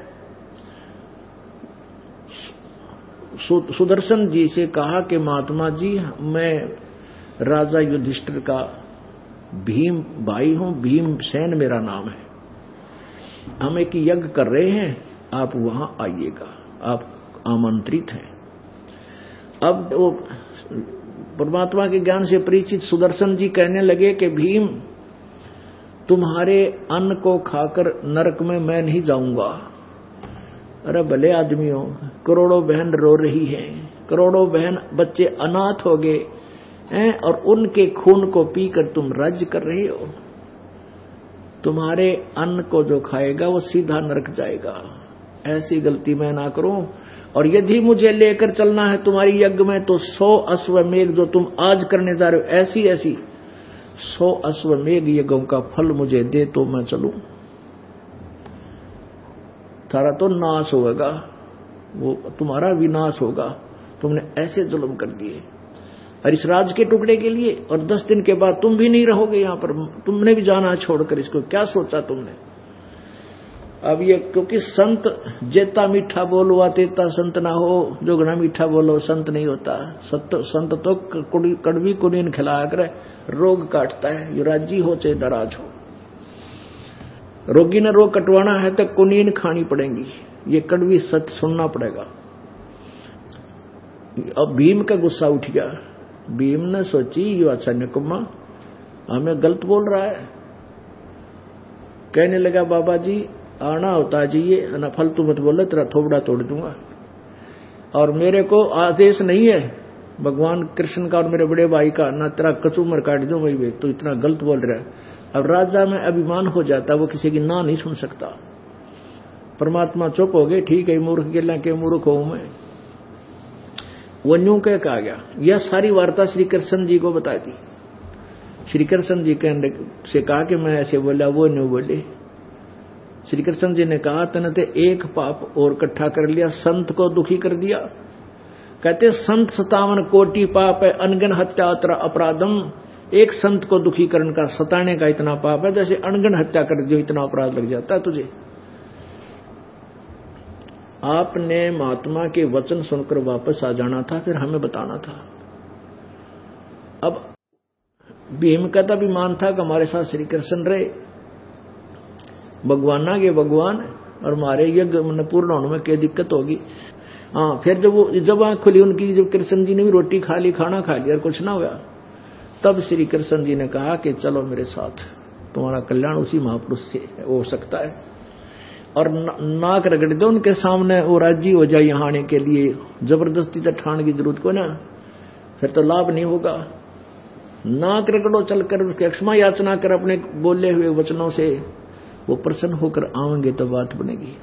सुदर्शन जी से कहा कि महात्मा जी, मैं राजा युधिष्ठिर का भीम भाई हूं, भीम सेन मेरा नाम है। हम एक यज्ञ कर रहे हैं, आप वहां आइएगा, आप आमंत्रित हैं। अब वो परमात्मा के ज्ञान से परिचित सुदर्शन जी कहने लगे कि भीम, तुम्हारे अन्न को खाकर नरक में मैं नहीं जाऊंगा। अरे भले आदमियों, करोड़ों बहन रो रही हैं, करोड़ों बहन बच्चे अनाथ हो गए हैं, और उनके खून को पीकर तुम राज्य कर रहे हो। तुम्हारे अन्न को जो खाएगा वो सीधा नरक जाएगा। ऐसी गलती मैं ना करूं, और यदि मुझे लेकर चलना है तुम्हारी यज्ञ में तो सौ अश्वमेघ जो तुम आज करने जा रहे हो, ऐसी ऐसी सौ अश्वमेघ यज्ञों का फल मुझे दे तो मैं चलूं। थारा तो नाश होगा, वो तुम्हारा विनाश होगा, तुमने ऐसे जुल्म कर दिए और इस राज के टुकड़े के लिए, और दस दिन के बाद तुम भी नहीं रहोगे यहां पर, तुमने भी जाना छोड़कर। इसको क्या सोचा तुमने? अब ये क्योंकि संत जेता मीठा बोलवा तेता संत ना हो, जो घना मीठा बोलो संत नहीं होता। संत संत तो कड़वी कुनीन खिलाया करे, रोग काटता है, यो राजी हो चाहे नाराज हो। रोगी ने रोग कटवाना है तो कुनीन खानी पड़ेगी, ये कड़वी सच सुनना पड़ेगा। अब भीम का गुस्सा उठ गया। भीम ने सोची यो अच्छा निकम्मा हमें गलत बोल रहा है। कहने लगा बाबा जी आना होता जी, ये ना फालतू मत बोले, तेरा थोबड़ा तोड़ दूंगा। और मेरे को आदेश नहीं है भगवान कृष्ण का और मेरे बड़े भाई का, ना तेरा कचूमर काट दूं भाई, तो इतना गलत बोल रहा है। अब राजा में अभिमान हो जाता, वो किसी की ना नहीं सुन सकता। परमात्मा चुप हो गए, ठीक है मूर्ख गिला के मूर्ख हूं मैं। वो न्यू कह कहा गया। यह सारी वार्ता श्री कृष्ण जी को बता दी। श्री कृष्ण जी के से कहा कि मैं ऐसे बोला, वो न्यू बोले। श्री कृष्ण जी ने कहा तने ते एक पाप और इकट्ठा कर लिया, संत को दुखी कर दिया। कहते संत सतावन कोटि पाप है, अनगन हत्या अत्र अपराधम। एक संत को दुखी करने का, सताने का इतना पाप है, जैसे अनगन हत्या कर दियो इतना अपराध लग जाता है तुझे। आपने महात्मा के वचन सुनकर वापस आ जाना था, फिर हमें बताना था। अब भीम का तो अभिमान था कि हमारे साथ श्री कृष्ण रहे, भगवान ना के भगवान, और हमारे यज्ञ में पूर्ण होने में क्या दिक्कत होगी। हाँ, फिर जब वो जब आंख खुली उनकी, जब कृष्ण जी ने भी रोटी खा ली, खाना खा लिया और कुछ ना हुआ, तब श्री कृष्ण जी ने कहा कि चलो मेरे साथ, तुम्हारा कल्याण उसी महापुरुष से हो सकता है। और नाक रगड़ दो उनके सामने, वो राजी हो जाए यहाँ आने के लिए। जबरदस्ती तो ठान की जरूरत को ना, फिर तो लाभ नहीं होगा। नाक रगड़ो चलकर, उसकी क्षमा याचना कर अपने बोले हुए वचनों से, वो प्रसन्न होकर आएंगे तो बात बनेगी।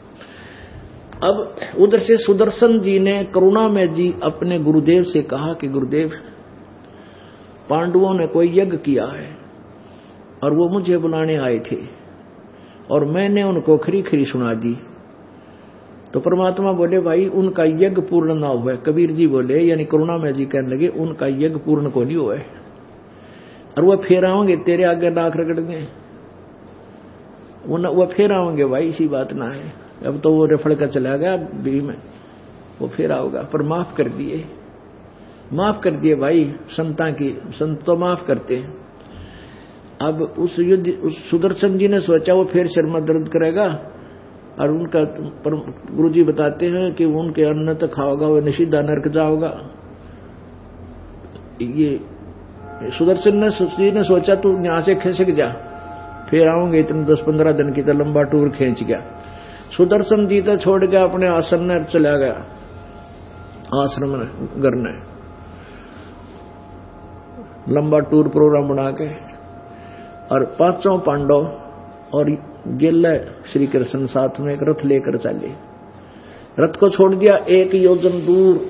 अब उधर से सुदर्शन जी ने करुणा में जी अपने गुरुदेव से कहा कि गुरुदेव पांडवों ने कोई यज्ञ किया है और वो मुझे बुलाने आए थे और मैंने उनको खरी खरी सुना दी। तो परमात्मा बोले भाई उनका यज्ञ पूर्ण ना हुआ। कबीर जी बोले, यानी करुणा में जी कहने लगे उनका यज्ञ पूर्ण को नहीं हुआ है, और वह फिर आओगे तेरे आगे नाक रगड़ दें, वो फिर आओगे भाई, इसी बात ना है। अब तो वो रफड़ का चला गया भीम, वो फिर आओगा, पर माफ कर दिए, माफ कर दिए भाई। संता की संत तो माफ करते हैं। अब उस युद्ध उस सुदर्शन जी ने सोचा वो फिर सिर में दर्द करेगा, और उनका गुरुजी बताते हैं कि उनके अन्न तक खाओगा वो निषिद्धा नरक जाओगा। ये सुदर्शन ने जी ने सोचा तू यहां से खिसक जा, फिर आऊंगे इतने दस पंद्रह दिन की, तो लंबा टूर खींच गया। सुदर्शन जी तो छोड़ गया अपने आश्रम में, चला गया आश्रम में घर में, लंबा टूर प्रोग्राम बना के। और पांचों पांडव और गेल्ला श्री कृष्ण साथ में एक रथ लेकर चले। रथ को छोड़ दिया एक योजन दूर,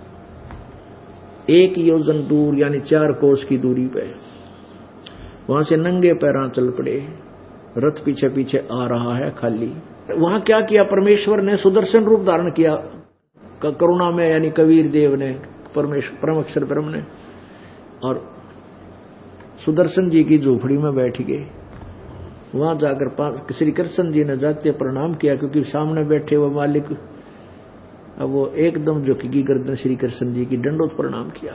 एक योजन दूर यानी चार कोस की दूरी पे। वहां से नंगे पैरां चल पड़े, रथ पीछे पीछे आ रहा है खाली। वहां क्या किया परमेश्वर ने? सुदर्शन रूप धारण किया करुणा में, यानी कबीर देव ने, परमेश्वर परम अक्षर ब्रह्म ने, और सुदर्शन जी की झोपड़ी में बैठ गए। वहां जाकर श्री कृष्ण जी ने जाते प्रणाम किया, क्योंकि सामने बैठे वो मालिक। अब वो एकदम झुकी गर्दन श्री कृष्ण जी की, दंडोत प्रणाम किया,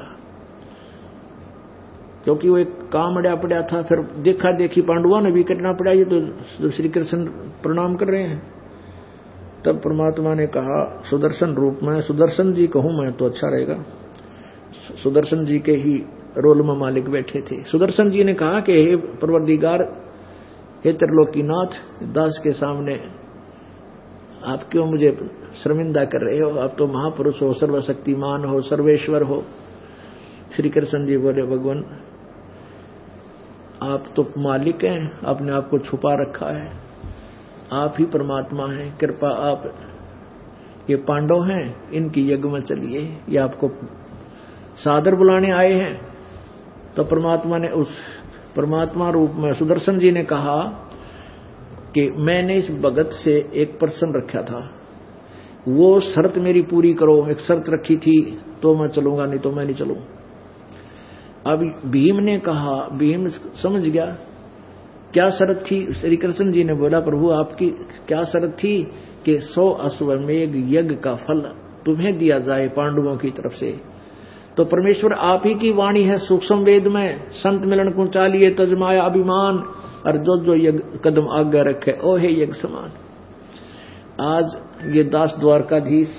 क्योंकि वो एक काम अड़ा पड़ा था। फिर देखा देखी पांडवों ने भी करना पड़ा, ये तो श्री कृष्ण प्रणाम कर रहे हैं। तब परमात्मा ने कहा सुदर्शन रूप में, सुदर्शन जी कहूं मैं तो अच्छा रहेगा, सुदर्शन जी के ही रोल में मालिक बैठे थे। सुदर्शन जी ने कहा कि हे परवरदिगार, हे त्रिलोकीनाथ, दास के सामने आप क्यों मुझे शर्मिंदा कर रहे हो? आप तो महापुरुष हो, सर्वशक्तिमान हो, सर्वेश्वर हो। श्री कृष्ण जी बोले भगवान आप तो मालिक हैं, आपने आपको छुपा रखा है, आप ही परमात्मा हैं, कृपा आप, ये पांडव हैं, इनकी यज्ञ में चलिए, ये आपको सादर बुलाने आए हैं। तो परमात्मा ने उस परमात्मा रूप में सुदर्शन जी ने कहा कि मैंने इस भगत से एक प्रश्न रखा था, वो शर्त मेरी पूरी करो। एक शर्त रखी थी तो मैं चलूंगा, नहीं तो मैं नहीं चलूं। अब भीम ने कहा, भीम समझ गया क्या शर्त थी। श्री कृष्ण जी ने बोला, प्रभु आपकी क्या शर्त थी कि सौ अश्वमेध यज्ञ का फल तुम्हें दिया जाए पांडवों की तरफ से। तो परमेश्वर आप ही की वाणी है सूक्ष्म वेद में, संत मिलन को चालिए तजमाया अभिमान, और जो जो यज्ञ कदम आज्ञा रखे ओ हे यज्ञ समान। आज ये दास द्वारकाधीश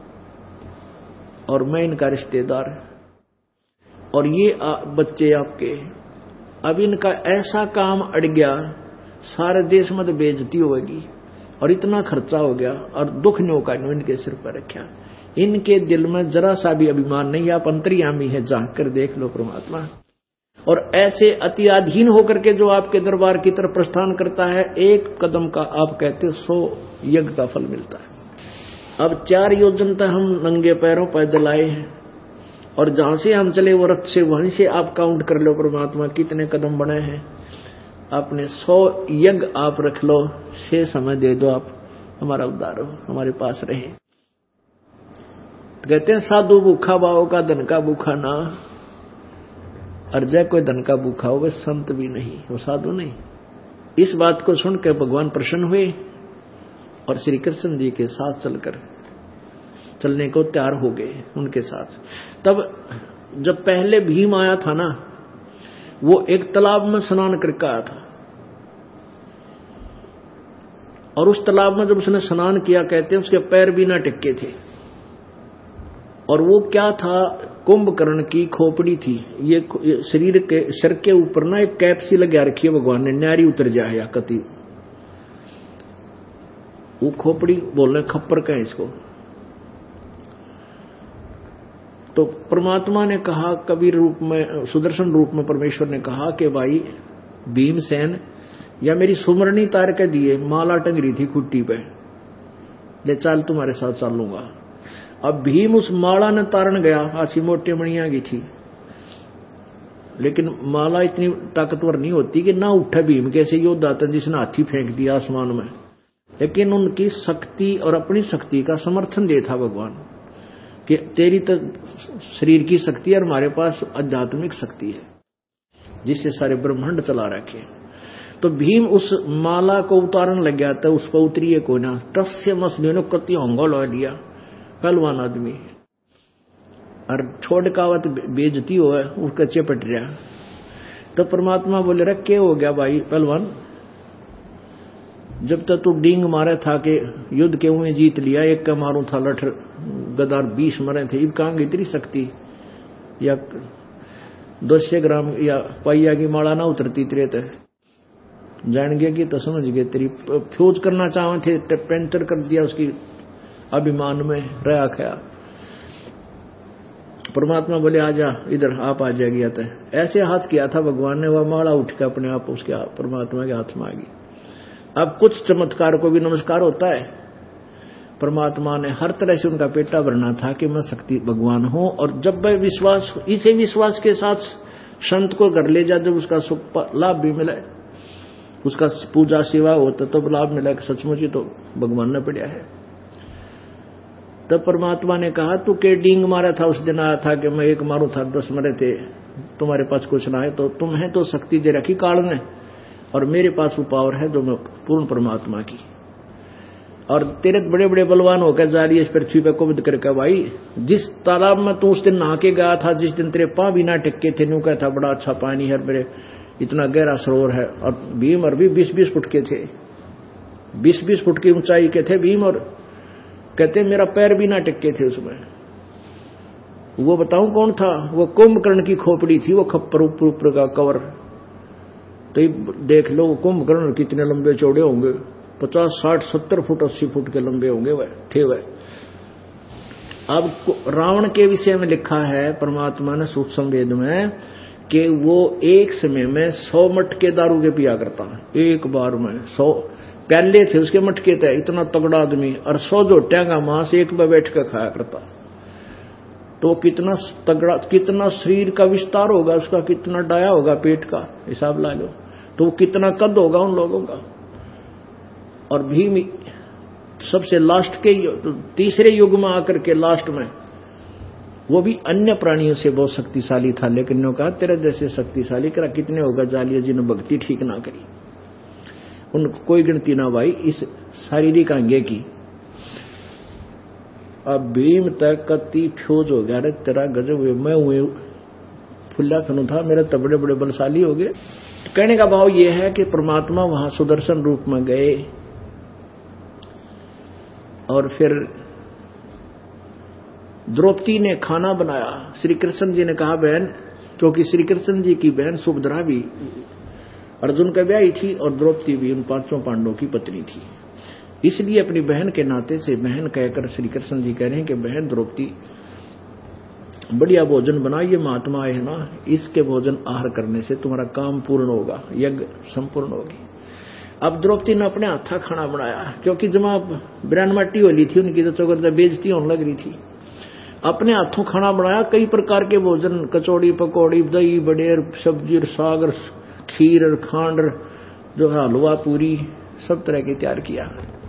और मैं इनका रिश्तेदार, और ये बच्चे आपके, अब इनका ऐसा काम अड़ गया, सारे देश में तो बेइज्जती होगी और इतना खर्चा हो गया और दुख न्यों इनके सिर पर रखा। इनके दिल में जरा सा भी अभिमान नहीं, आप अंतर्यामी है, झांक कर देख लो परमात्मा। और ऐसे अतियाधीन होकर के जो आपके दरबार की तरफ प्रस्थान करता है, एक कदम का आप कहते सौ यज्ञ का फल मिलता है। अब चार योजन तक हम नंगे पैरों पैदल आए हैं, और जहां से हम चले वो रथ से, वहीं से आप काउंट कर लो परमात्मा कितने कदम बने हैं। आपने सौ यज्ञ आप रख लो, शेष समय दे दो, आप हमारा उद्धार हो, हमारे पास रहे। तो कहते हैं साधु भूखा बाओ का धन का भूखा ना, और जय कोई धन का भूखा हो वह संत भी नहीं, वो साधु नहीं। इस बात को सुनकर भगवान प्रसन्न हुए और श्री कृष्ण जी के साथ चलकर चलने को तैयार हो गए उनके साथ। तब जब पहले भीम आया था ना, वो एक तालाब में स्नान करके आया था, और उस तालाब में जब उसने स्नान किया, कहते हैं उसके पैर भी ना टिके थे। और वो क्या था, कुंभकर्ण की खोपड़ी थी। ये शरीर के सिर के ऊपर ना एक कैप सी लगा रखी है भगवान ने, न्यारी उतर जाए या कति, वो खोपड़ी बोलने खप्पर का है इसको। तो परमात्मा ने कहा, कबीर रूप में, सुदर्शन रूप में परमेश्वर ने कहा कि भाई भीमसेन, या मेरी सुमरनी तार के दिए, माला टंग रही थी खुट्टी पे, ले चल तुम्हारे साथ चलूंगा। अब भीम उस माला ने तारण गया, आसी मोटे मणिया की थी, लेकिन माला इतनी ताकतवर नहीं होती कि ना उठे भीम कैसे योद्धा था जिसने हाथी फेंक दिया आसमान में। लेकिन उनकी शक्ति और अपनी शक्ति का समर्थन दे था भगवान कि तेरी तो शरीर की शक्ति है और हमारे पास आध्यात्मिक शक्ति है जिससे सारे ब्रह्मांड चला रखे। तो भीम उस माला को उतारने लग गया था, उस पर उतरिए को ना, टस्य मसले ने कति होंगा लो लिया पहलवान आदमी, और छोड़ कावत बेजती हो है उसका चपट रहा। तो परमात्मा बोले रख के हो गया भाई पहलवान, जब तक तू डींग मारे था कि युद्ध के हुए जीत लिया, एक का मारू था लठ गदार बीस मरे थे, इब कहां इतनी शक्ति, या दो सौ ग्राम या पाइया की माला ना उतरती तेरे ते जान गया कि तो समझ गए तेरी फ्यूज करना चाहे थे, पेंचर कर दिया उसकी अभिमान में रहा खया। परमात्मा बोले आजा इधर, आप आ जाएगी। आता है ऐसे हाथ किया था भगवान ने, वह माला उठ के अपने आप उसके परमात्मा के हाथ में आ गई। अब कुछ चमत्कार को भी नमस्कार होता है। परमात्मा ने हर तरह से उनका पेटा भरना था कि मैं शक्ति भगवान हूं, और जब वह विश्वास, इसे विश्वास के साथ संत को घर ले जा, जब उसका लाभ भी मिले, उसका पूजा सेवा होता तब तो लाभ मिला कि सचमुच ही तो भगवान ने पड़ा है। तब परमात्मा ने कहा तू के डींग मारा था, उस दिन आया था कि मैं एक मारू था दस मरे थे, तुम्हारे पास कुछ ना है, तो तुम्हें तो शक्ति दे रखी काल ने, और मेरे पास वो पावर है जो मैं पूर्ण परमात्मा की। और तेरे बड़े बड़े बलवान होकर जा रही है इस पृथ्वी पे कुबद करके भाई, जिस तालाब में तू उस दिन नहा के गया था, जिस दिन तेरे पांव भी ना टिके थे, नू कहता बड़ा अच्छा पानी है, मेरे इतना गहरा सरोवर है, और भीम और भी बीस बीस फुट के थे, बीस बीस फुट की ऊंचाई के थे भीम, और कहते मेरा पैर भी ना टिके थे उसमें। वो बताऊं कौन था, वो कुंभकर्ण की खोपड़ी थी, वो खप्पर ऊपर ऊपर का कवर। तो देख लो वो कुंभकर्ण कितने लंबे चौड़े होंगे, पचास साठ सत्तर फुट अस्सी फुट के लंबे होंगे वह थे वह। अब रावण के विषय में लिखा है परमात्मा ने सूक्ष्म वेद में कि वो एक समय में सौ मटके दारू के पिया करता है, एक बार में सौ। प्याले थे उसके मटके थे, इतना तगड़ा आदमी, और सौ जोटियां का मांस एक में बैठ कर खाया करता। तो कितना तगड़ा, कितना शरीर का विस्तार होगा उसका, कितना डाया होगा पेट का, हिसाब ला लो। तो कितना कद होगा उन लोगों का। और भीम सबसे लास्ट के तो तीसरे युग में आकर के लास्ट में वो भी अन्य प्राणियों से बहुत शक्तिशाली था, लेकिन ने कहा तेरे जैसे शक्तिशाली करा कितने होगा जालिया जिन्होंने भक्ति ठीक ना करी, उनको कोई गिनती ना भाई इस शारीरिक अंगे की। अब भीम तक कति फ्योज हो गया, अरे तेरा गजब हुए, मैं हुए फुल्ला खनु था, मेरे तो बड़े बड़े बलशाली हो गए। तो कहने का भाव यह है कि परमात्मा वहां सुदर्शन रूप में गए और फिर द्रौपदी ने खाना बनाया। श्री कृष्ण जी ने कहा बहन, क्योंकि श्री कृष्ण जी की बहन सुभद्रा भी अर्जुन का ब्याही थी और द्रौपदी भी उन पांचों पांडवों की पत्नी थी, इसलिए अपनी बहन के नाते से बहन कहकर श्री कृष्ण जी कह रहे हैं कि बहन द्रौपदी बढ़िया भोजन बना, ये महात्मा है ना, इसके भोजन आहार करने से तुम्हारा काम पूर्ण होगा, यज्ञ संपूर्ण होगी। अब द्रौपदी ने अपने हाथा खाना बनाया, क्योंकि जमा बिरान माटी होली थी उनकी, तो चौकर बेइज्जती होने लग रही थी। अपने हाथों खाना बनाया, कई प्रकार के भोजन, कचौड़ी पकौड़ी दही बड़ेर सब्जी और साग खीर और खांड जो है हलवा पूरी सब तरह के तैयार किया।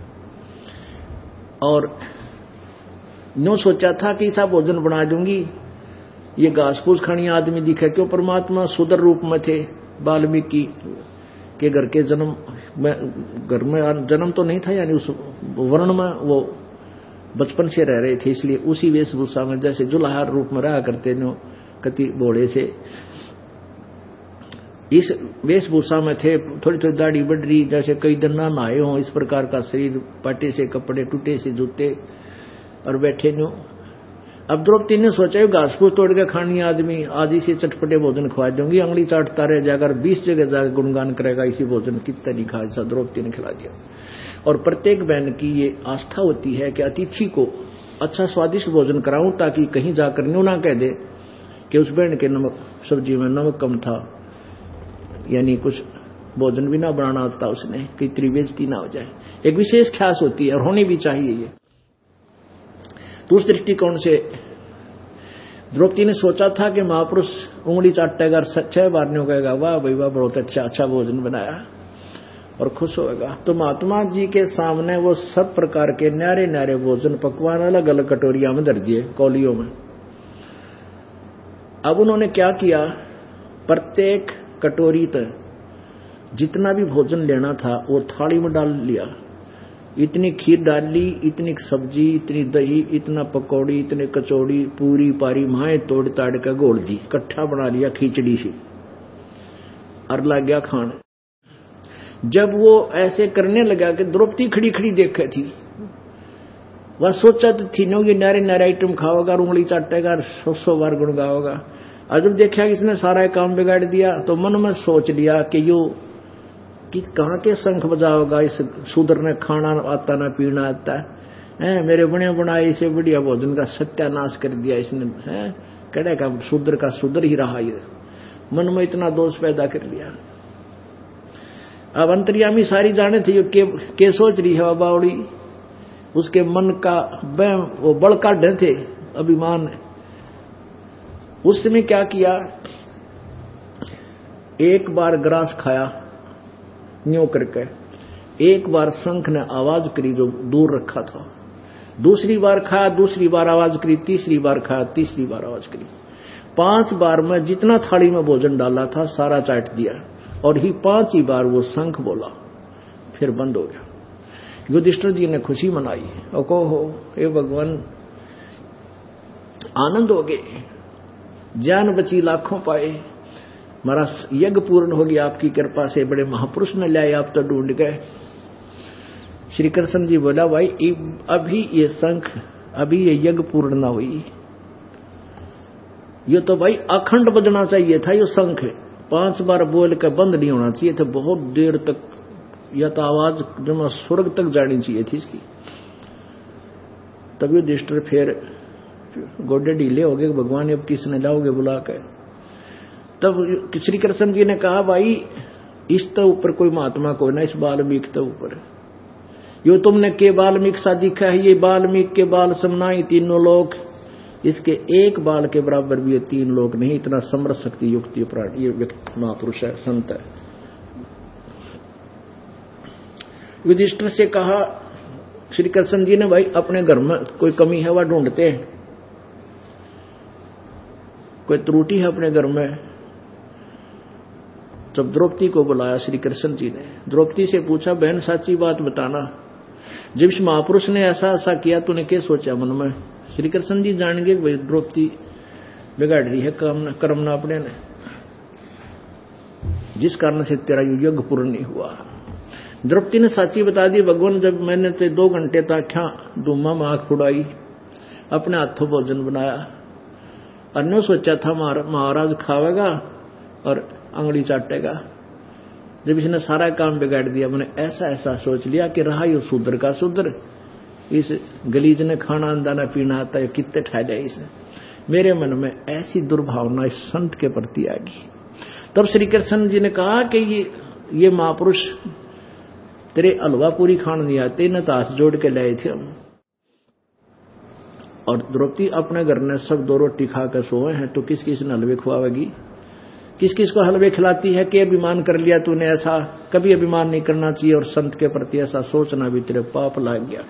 और नो सोचा था कि ऐसा भोजन बना दूंगी, ये घास फूस खानी आदमी दिखे, क्यों परमात्मा सुदर रूप में थे। वाल्मीकि के घर के जन्म में, घर में जन्म तो नहीं था, यानी उस वर्ण में वो बचपन से रह रहे थे, इसलिए उसी वेशभूषा में जैसे जुलाहार रूप में रहा करते नो कति बोड़े से, इस वेशभूषा में थे। थोड़ी थोड़ी दाढ़ी बढ़ रही, जैसे कई दिन ना नहाए हों, इस प्रकार का शरीर, पाटे से कपड़े, टूटे से जूते, और बैठे नो। अब द्रौपदी ने सोचा घास फूस तोड़ के खानी आदमी, आदि से चटपटे भोजन खवा दूंगी, अंगली चाटता रह जाकर बीस जगह जाकर गुणगान करेगा, इसी भोजन कितना नहीं खा, ऐसा द्रौपदी ने खिला दिया। और प्रत्येक बहन की ये आस्था होती है कि अतिथि को अच्छा स्वादिष्ट भोजन कराऊं, ताकि कहीं जाकर न्यू ना कह दे कि उस बहन के नमक सब्जी में नमक कम था, यानी कुछ भोजन भी ना बनाना आता उसने, कि इतनी बेइज्जती ना हो जाए। एक विशेष ख्यास होती है और होनी भी चाहिए ये। तो उस दृष्टिकोण से द्रौपदी ने सोचा था कि महापुरुष उंगली चाटेगा, छह बार नहीं कहेगा वाह भाई वाह बहुत अच्छा अच्छा भोजन बनाया, और खुश होगा। तो महात्मा जी के सामने वो सब प्रकार के न्यारे न्यारे भोजन पकवान अलग अलग कटोरिया में धर दिए, कौलियों में। अब उन्होंने क्या किया, प्रत्येक कटोरी तक जितना भी भोजन लेना था वो थाली में डाल लिया। इतनी खीर डाल ली, इतनी सब्जी, इतनी दही, इतना पकौड़ी, इतने कचौड़ी, पूरी पारी माए तोड़ ताड़ कर घोल दी, इकट्ठा बना लिया खिचड़ी सी, और लग गया खान। जब वो ऐसे करने लगा कि द्रौपदी खड़ी खड़ी देखी थी, वह सोचा तो थी नो ये नारे नारे आइटम खाओगा, उंगली चाटेगा, सौ सौ बार गुण गाओगा। और जब देखा कि इसने सारा काम बिगाड़ दिया, तो मन में सोच लिया कि यो कि कहाँ के शंख बजाओगा, इस शूद्र ने खाना आता ना पीना आता है, मेरे बने बनाए इसे बढ़िया भोजन का सत्यानाश कर दिया इसने, है कड़े का शूद्र का शूद्र ही रहा, ये मन में इतना दोष पैदा कर लिया। अब अंतर्यामी सारी जाने थे के, के सोच रही है बावड़ी, उसके मन का वो बड़ काढ़े थे अभिमान। उसने क्या किया, एक बार ग्रास खाया न्यों करके, एक बार शंख ने आवाज करी जो दूर रखा था, दूसरी बार खाया, दूसरी बार आवाज करी, तीसरी बार खाया, तीसरी बार आवाज करी, पांच बार में जितना थाली में भोजन डाला था सारा चाट दिया, और ही पांच ही बार वो शंख बोला, फिर बंद हो गया। युधिष्ठिर जी ने खुशी मनाई और कहो हे भगवान आनंद हो गए, जान बची लाखों पाए, हमारा यज्ञ पूर्ण हो गया आपकी कृपा से, बड़े महापुरुष ने लाए आप तो ढूंढ गए। श्री कृष्ण जी बोला भाई अभी ये शंख, अभी ये यज्ञ पूर्ण ना हुई, ये तो भाई अखंड बजना चाहिए था, ये शंख पांच बार बोल कर बंद नहीं होना चाहिए था, बहुत देर तक, या तो आवाज जमा स्वर्ग तक जानी चाहिए थी इसकी। तब युधिष्ठिर फिर गोडे ढीले हो गए, भगवान अब किसने लाओगे बुला कर। तब श्री कृष्ण जी ने कहा भाई इस तो ऊपर कोई महात्मा को ना, इस वाल्मीकि तो ऊपर यो तुमने के वाल्मीकि सा दिखा है, ये वाल्मीकि के बाल समनाई तीनों लोग, इसके एक बाल के बराबर भी ये तीन लोग नहीं। इतना समर्थ शक्ति युक्त ये व्यक्ति महापुरुष है, संत है। युधिष्ठिर से कहा श्री कृष्ण जी ने, भाई अपने घर में कोई कमी है वह ढूंढते हैं, कोई त्रुटि है अपने घर में। जब द्रौपदी को बुलाया श्री कृष्ण जी ने, द्रौपदी से पूछा बहन साची बात बताना, जब इस महापुरुष ने ऐसा ऐसा किया तूने क्या सोचा मन में? श्री कृष्ण जी जानेंगे भाई द्रौपदी बिगाड़ रही है काम कर्म ना अपने ने, जिस कारण से तेरा यज्ञ पूर्ण नहीं हुआ। द्रौपदी ने साची बता दी, भगवान जब मैंने ते दो घंटे तक क्या धूमा में आंख फुड़ाई, अपने हाथों भोजन बनाया, अन्य सोचा था महाराज खावेगा और अंगड़ी चाटेगा, जब इसने सारा काम बिगाड़ दिया। मैंने ऐसा ऐसा सोच लिया कि रहा ये शूद्र का शूद्र, इस गलीज ने खाना अंदाना पीना आता है, कितने ठाए इसे। मेरे मन में ऐसी दुर्भावना इस संत के प्रति आ गई। तब श्री कृष्ण जी ने कहा कि ये ये महापुरुष तेरे हलवा पूरी खान नहीं आते, न ताश जोड़ के लाए थे हम। और द्रौपदी अपने घर ने सब दो रोटी खाकर सोए हैं, तो किस किस ने हलवे खुआवेगी? किस किस को हलवे खिलाती है कि अभिमान कर लिया तूने? ऐसा कभी अभिमान नहीं करना चाहिए, और संत के प्रति ऐसा सोचना भी तेरे पाप लग गया।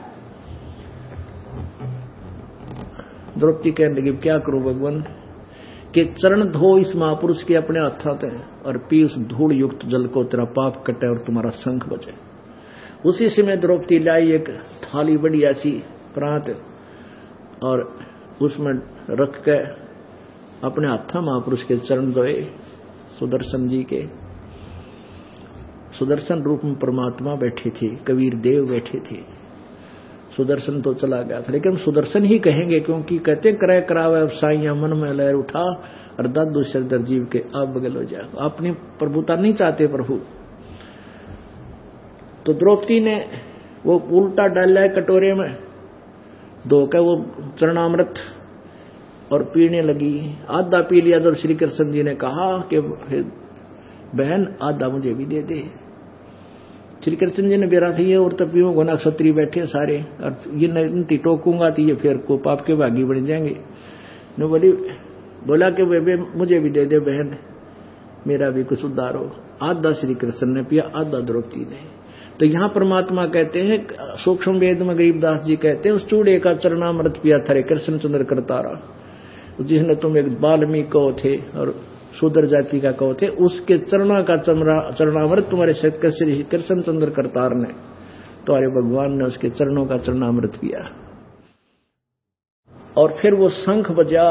द्रौपदी कहने लगी क्या करूं भगवान, कि चरण धो इस महापुरुष के अपने हाथ और पी उस धूल युक्त जल को, तेरा पाप कटे और तुम्हारा शंख बजे। उसी समय द्रौपदी लाई एक थाली बड़ी ऐसी प्रांत, और उसमें रख के अपने हाथ महापुरुष के चरण धोए। सुदर्शन जी के, सुदर्शन रूप में परमात्मा बैठे थे, कबीर देव बैठे थे। सुदर्शन तो चला गया था, लेकिन सुदर्शन ही कहेंगे, क्योंकि कहते कराए करावे साइया मन में लहर उठा, और दादू सरदर जीव के आप बगल हो जाए। अपनी प्रभुता नहीं चाहते प्रभु। तो द्रौपदी ने वो उल्टा डाला है कटोरे में, धोकर वो चरणामृत और पीने लगी। आधा पी लिया तो श्री कृष्ण जी ने कहा कि बहन आधा मुझे भी दे दे। श्री कृष्ण जी ने बेरा थी ये और तब पीऊंगा ना, क्षत्रिय बैठे सारे, और ये नहीं टोकूंगा तो ये फिर को पाप के भागी बन जाएंगे। ने बोली बोला कि वे मुझे भी दे दे बहन, मेरा भी कुछ उद्धार हो। आधा श्री कृष्ण ने पिया, आधा द्रौपदी ने। तो यहाँ परमात्मा कहते हैं, सूक्ष्म वेद में गरीबदास जी कहते हैं, उस चूड़े का चरणामृत पिया था रे कृष्णचंद्र करतारा, जिसने तुम एक वाल्मीकि कहो थे और शूद्र जाति का कहो थे, उसके चरणा का चरणामृत तुम्हारे श्री कृष्णचंद्र करतार ने, तुम्हारे भगवान ने उसके चरणों का चरणामृत पिया। और फिर वो शंख बजा,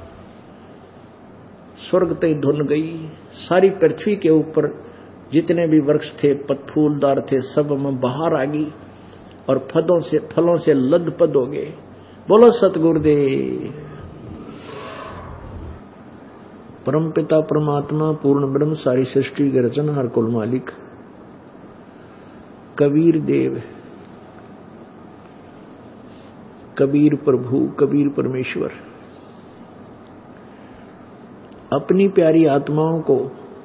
स्वर्ग तय धुन गई, सारी पृथ्वी के ऊपर जितने भी वृक्ष थे, पत फूलदार थे, सब में बाहर आ गई, और फलों से फलों से लदपद हो गए। बोलो सतगुरुदेव। परम पिता परमात्मा पूर्ण ब्रह्म सारी सृष्टि के रचनहार कुल मालिक कबीर देव, कबीर प्रभु, कबीर परमेश्वर अपनी प्यारी आत्माओं को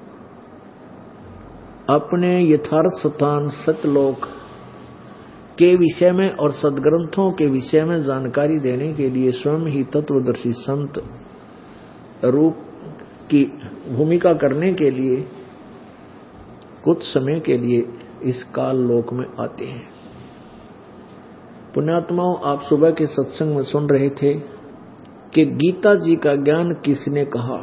अपने यथार्थ स्थान सतलोक के विषय में और सदग्रंथों के विषय में जानकारी देने के लिए स्वयं ही तत्वदर्शी संत रूप की भूमिका करने के लिए कुछ समय के लिए इस काल लोक में आते हैं। पुण्यात्माओं, आप सुबह के सत्संग में सुन रहे थे कि गीता जी का ज्ञान किसने कहा।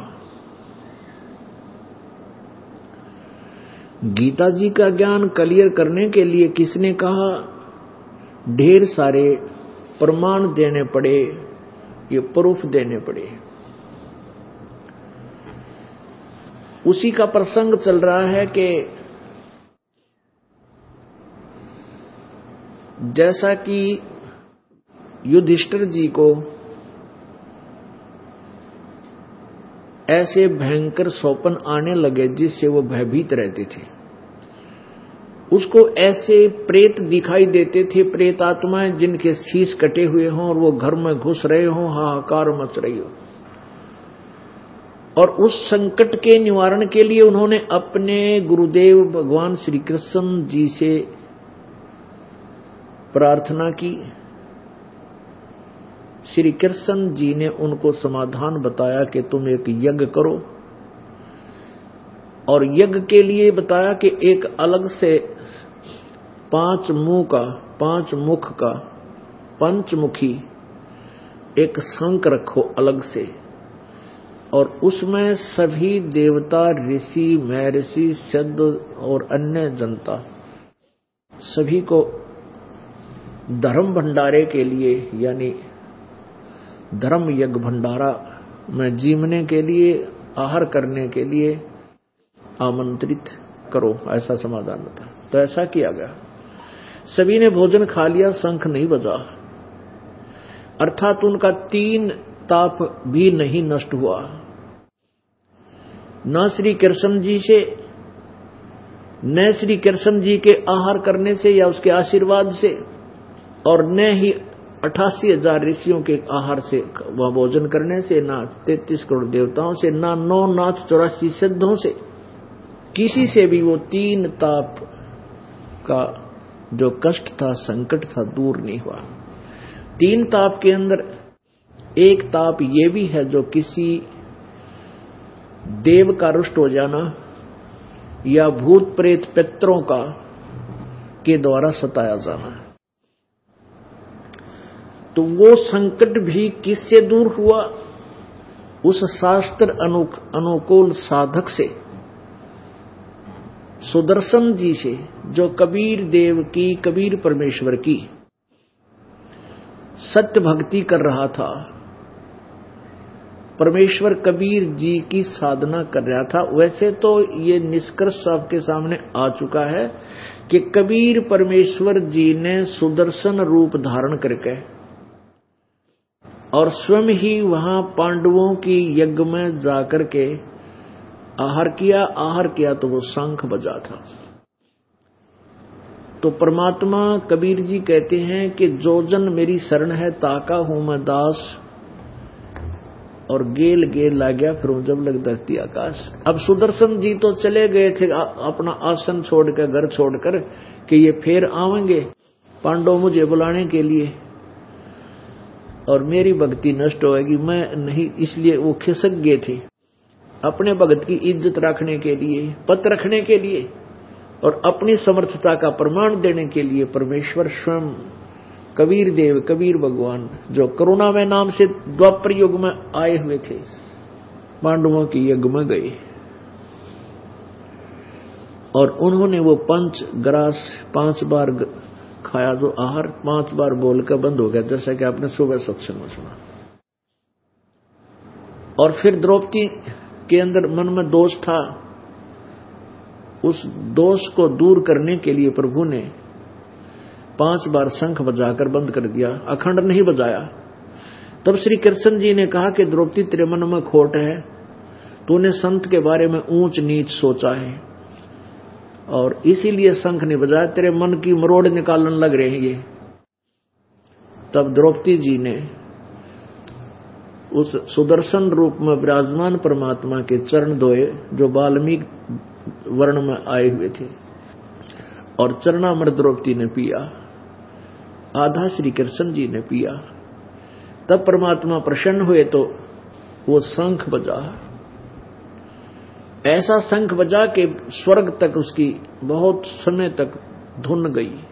गीता जी का ज्ञान क्लियर करने के लिए किसने कहा? ढेर सारे प्रमाण देने पड़े, ये प्रूफ देने पड़े। उसी का प्रसंग चल रहा है कि जैसा कि युधिष्ठिर जी को ऐसे भयंकर स्वप्न आने लगे जिससे वो भयभीत रहते थे, उसको ऐसे प्रेत दिखाई देते थे, प्रेत आत्माएं जिनके शीश कटे हुए हों और वो घर में घुस रहे हों, हाहाकार मच रही हो। और उस संकट के निवारण के लिए उन्होंने अपने गुरुदेव भगवान श्री कृष्ण जी से प्रार्थना की। श्री कृष्ण जी ने उनको समाधान बताया कि तुम एक यज्ञ करो, और यज्ञ के लिए बताया कि एक अलग से पांच मुंह का, पांच मुख का, पंचमुखी एक शंख रखो अलग से, और उसमें सभी देवता, ऋषि, महर्षि, सिद्ध और अन्य जनता सभी को धर्म भंडारे के लिए, यानी धर्म यज्ञ भंडारा में जीवने के लिए, आहार करने के लिए आमंत्रित करो, ऐसा समाधान बता। तो ऐसा किया गया। सभी ने भोजन खा लिया, शंख नहीं बजा, अर्थात उनका तीन ताप भी नहीं नष्ट हुआ। न श्री कृष्ण जी से, न श्री कृष्ण जी के आहार करने से या उसके आशीर्वाद से, और न ही अठासी हजार ऋषियों के आहार से, वह भोजन करने से, ना तैतीस करोड़ देवताओं से, ना नौ नाथ चौरासी सिद्धों से, किसी से भी वो तीन ताप का जो कष्ट था, संकट था, दूर नहीं हुआ। तीन ताप के अंदर एक ताप ये भी है जो किसी देव का रुष्ट हो जाना या भूत प्रेत पितरों का के द्वारा सताया जाना। तो वो संकट भी किससे दूर हुआ? उस शास्त्र अनुकूल साधक से, सुदर्शन जी से, जो कबीर देव की, कबीर परमेश्वर की सत्य भक्ति कर रहा था, परमेश्वर कबीर जी की साधना कर रहा था। वैसे तो ये निष्कर्ष आपके सामने आ चुका है कि कबीर परमेश्वर जी ने सुदर्शन रूप धारण करके और स्वयं ही वहां पांडवों की यज्ञ में जाकर के आहार किया। आहार किया तो वो शंख बजा था। तो परमात्मा कबीर जी कहते हैं कि जो जन मेरी शरण है, ताका हूं मैं दास, और गेल गेल ला गया फिर जब लग धरती आकाश। अब सुदर्शन जी तो चले गए थे अपना आसन छोड़कर, घर छोड़कर, कि ये फिर आवेंगे पांडव मुझे बुलाने के लिए और मेरी भक्ति नष्ट होएगी, मैं नहीं, इसलिए वो खिसक गए थे अपने भगत की इज्जत रखने के लिए, पत रखने के लिए और अपनी समर्थता का प्रमाण देने के लिए। परमेश्वर स्वयं कबीर देव, कबीर भगवान, जो करुणामय नाम से द्वापर युग में आए हुए थे, पांडवों की यज्ञ में गए और उन्होंने वो पंच ग्रास पांच बार खाया, जो आहार पांच बार बोलकर बंद हो गया, जैसा कि आपने सुबह सत्संग में सुना। और फिर द्रौपदी के अंदर मन में दोष था, उस दोष को दूर करने के लिए प्रभु ने पांच बार शंख बजाकर बंद कर दिया, अखंड नहीं बजाया। तब श्री कृष्ण जी ने कहा कि द्रौपदी तेरे मन में खोट है, तूने संत के बारे में ऊंच नीच सोचा है और इसीलिए शंख नहीं बजाया, तेरे मन की मरोड़ निकालने लग रहे हैं ये। तब द्रौपदी जी ने उस सुदर्शन रूप में विराजमान परमात्मा के चरण धोए, जो वाल्मीकि वर्ण में आए हुए थे, और चरणामृत द्रौपदी ने पिया, आधा श्री कृष्ण जी ने पिया। तब परमात्मा प्रसन्न हुए तो वो शंख बजा, ऐसा शंख बजा कि स्वर्ग तक उसकी बहुत समय तक धुन गई।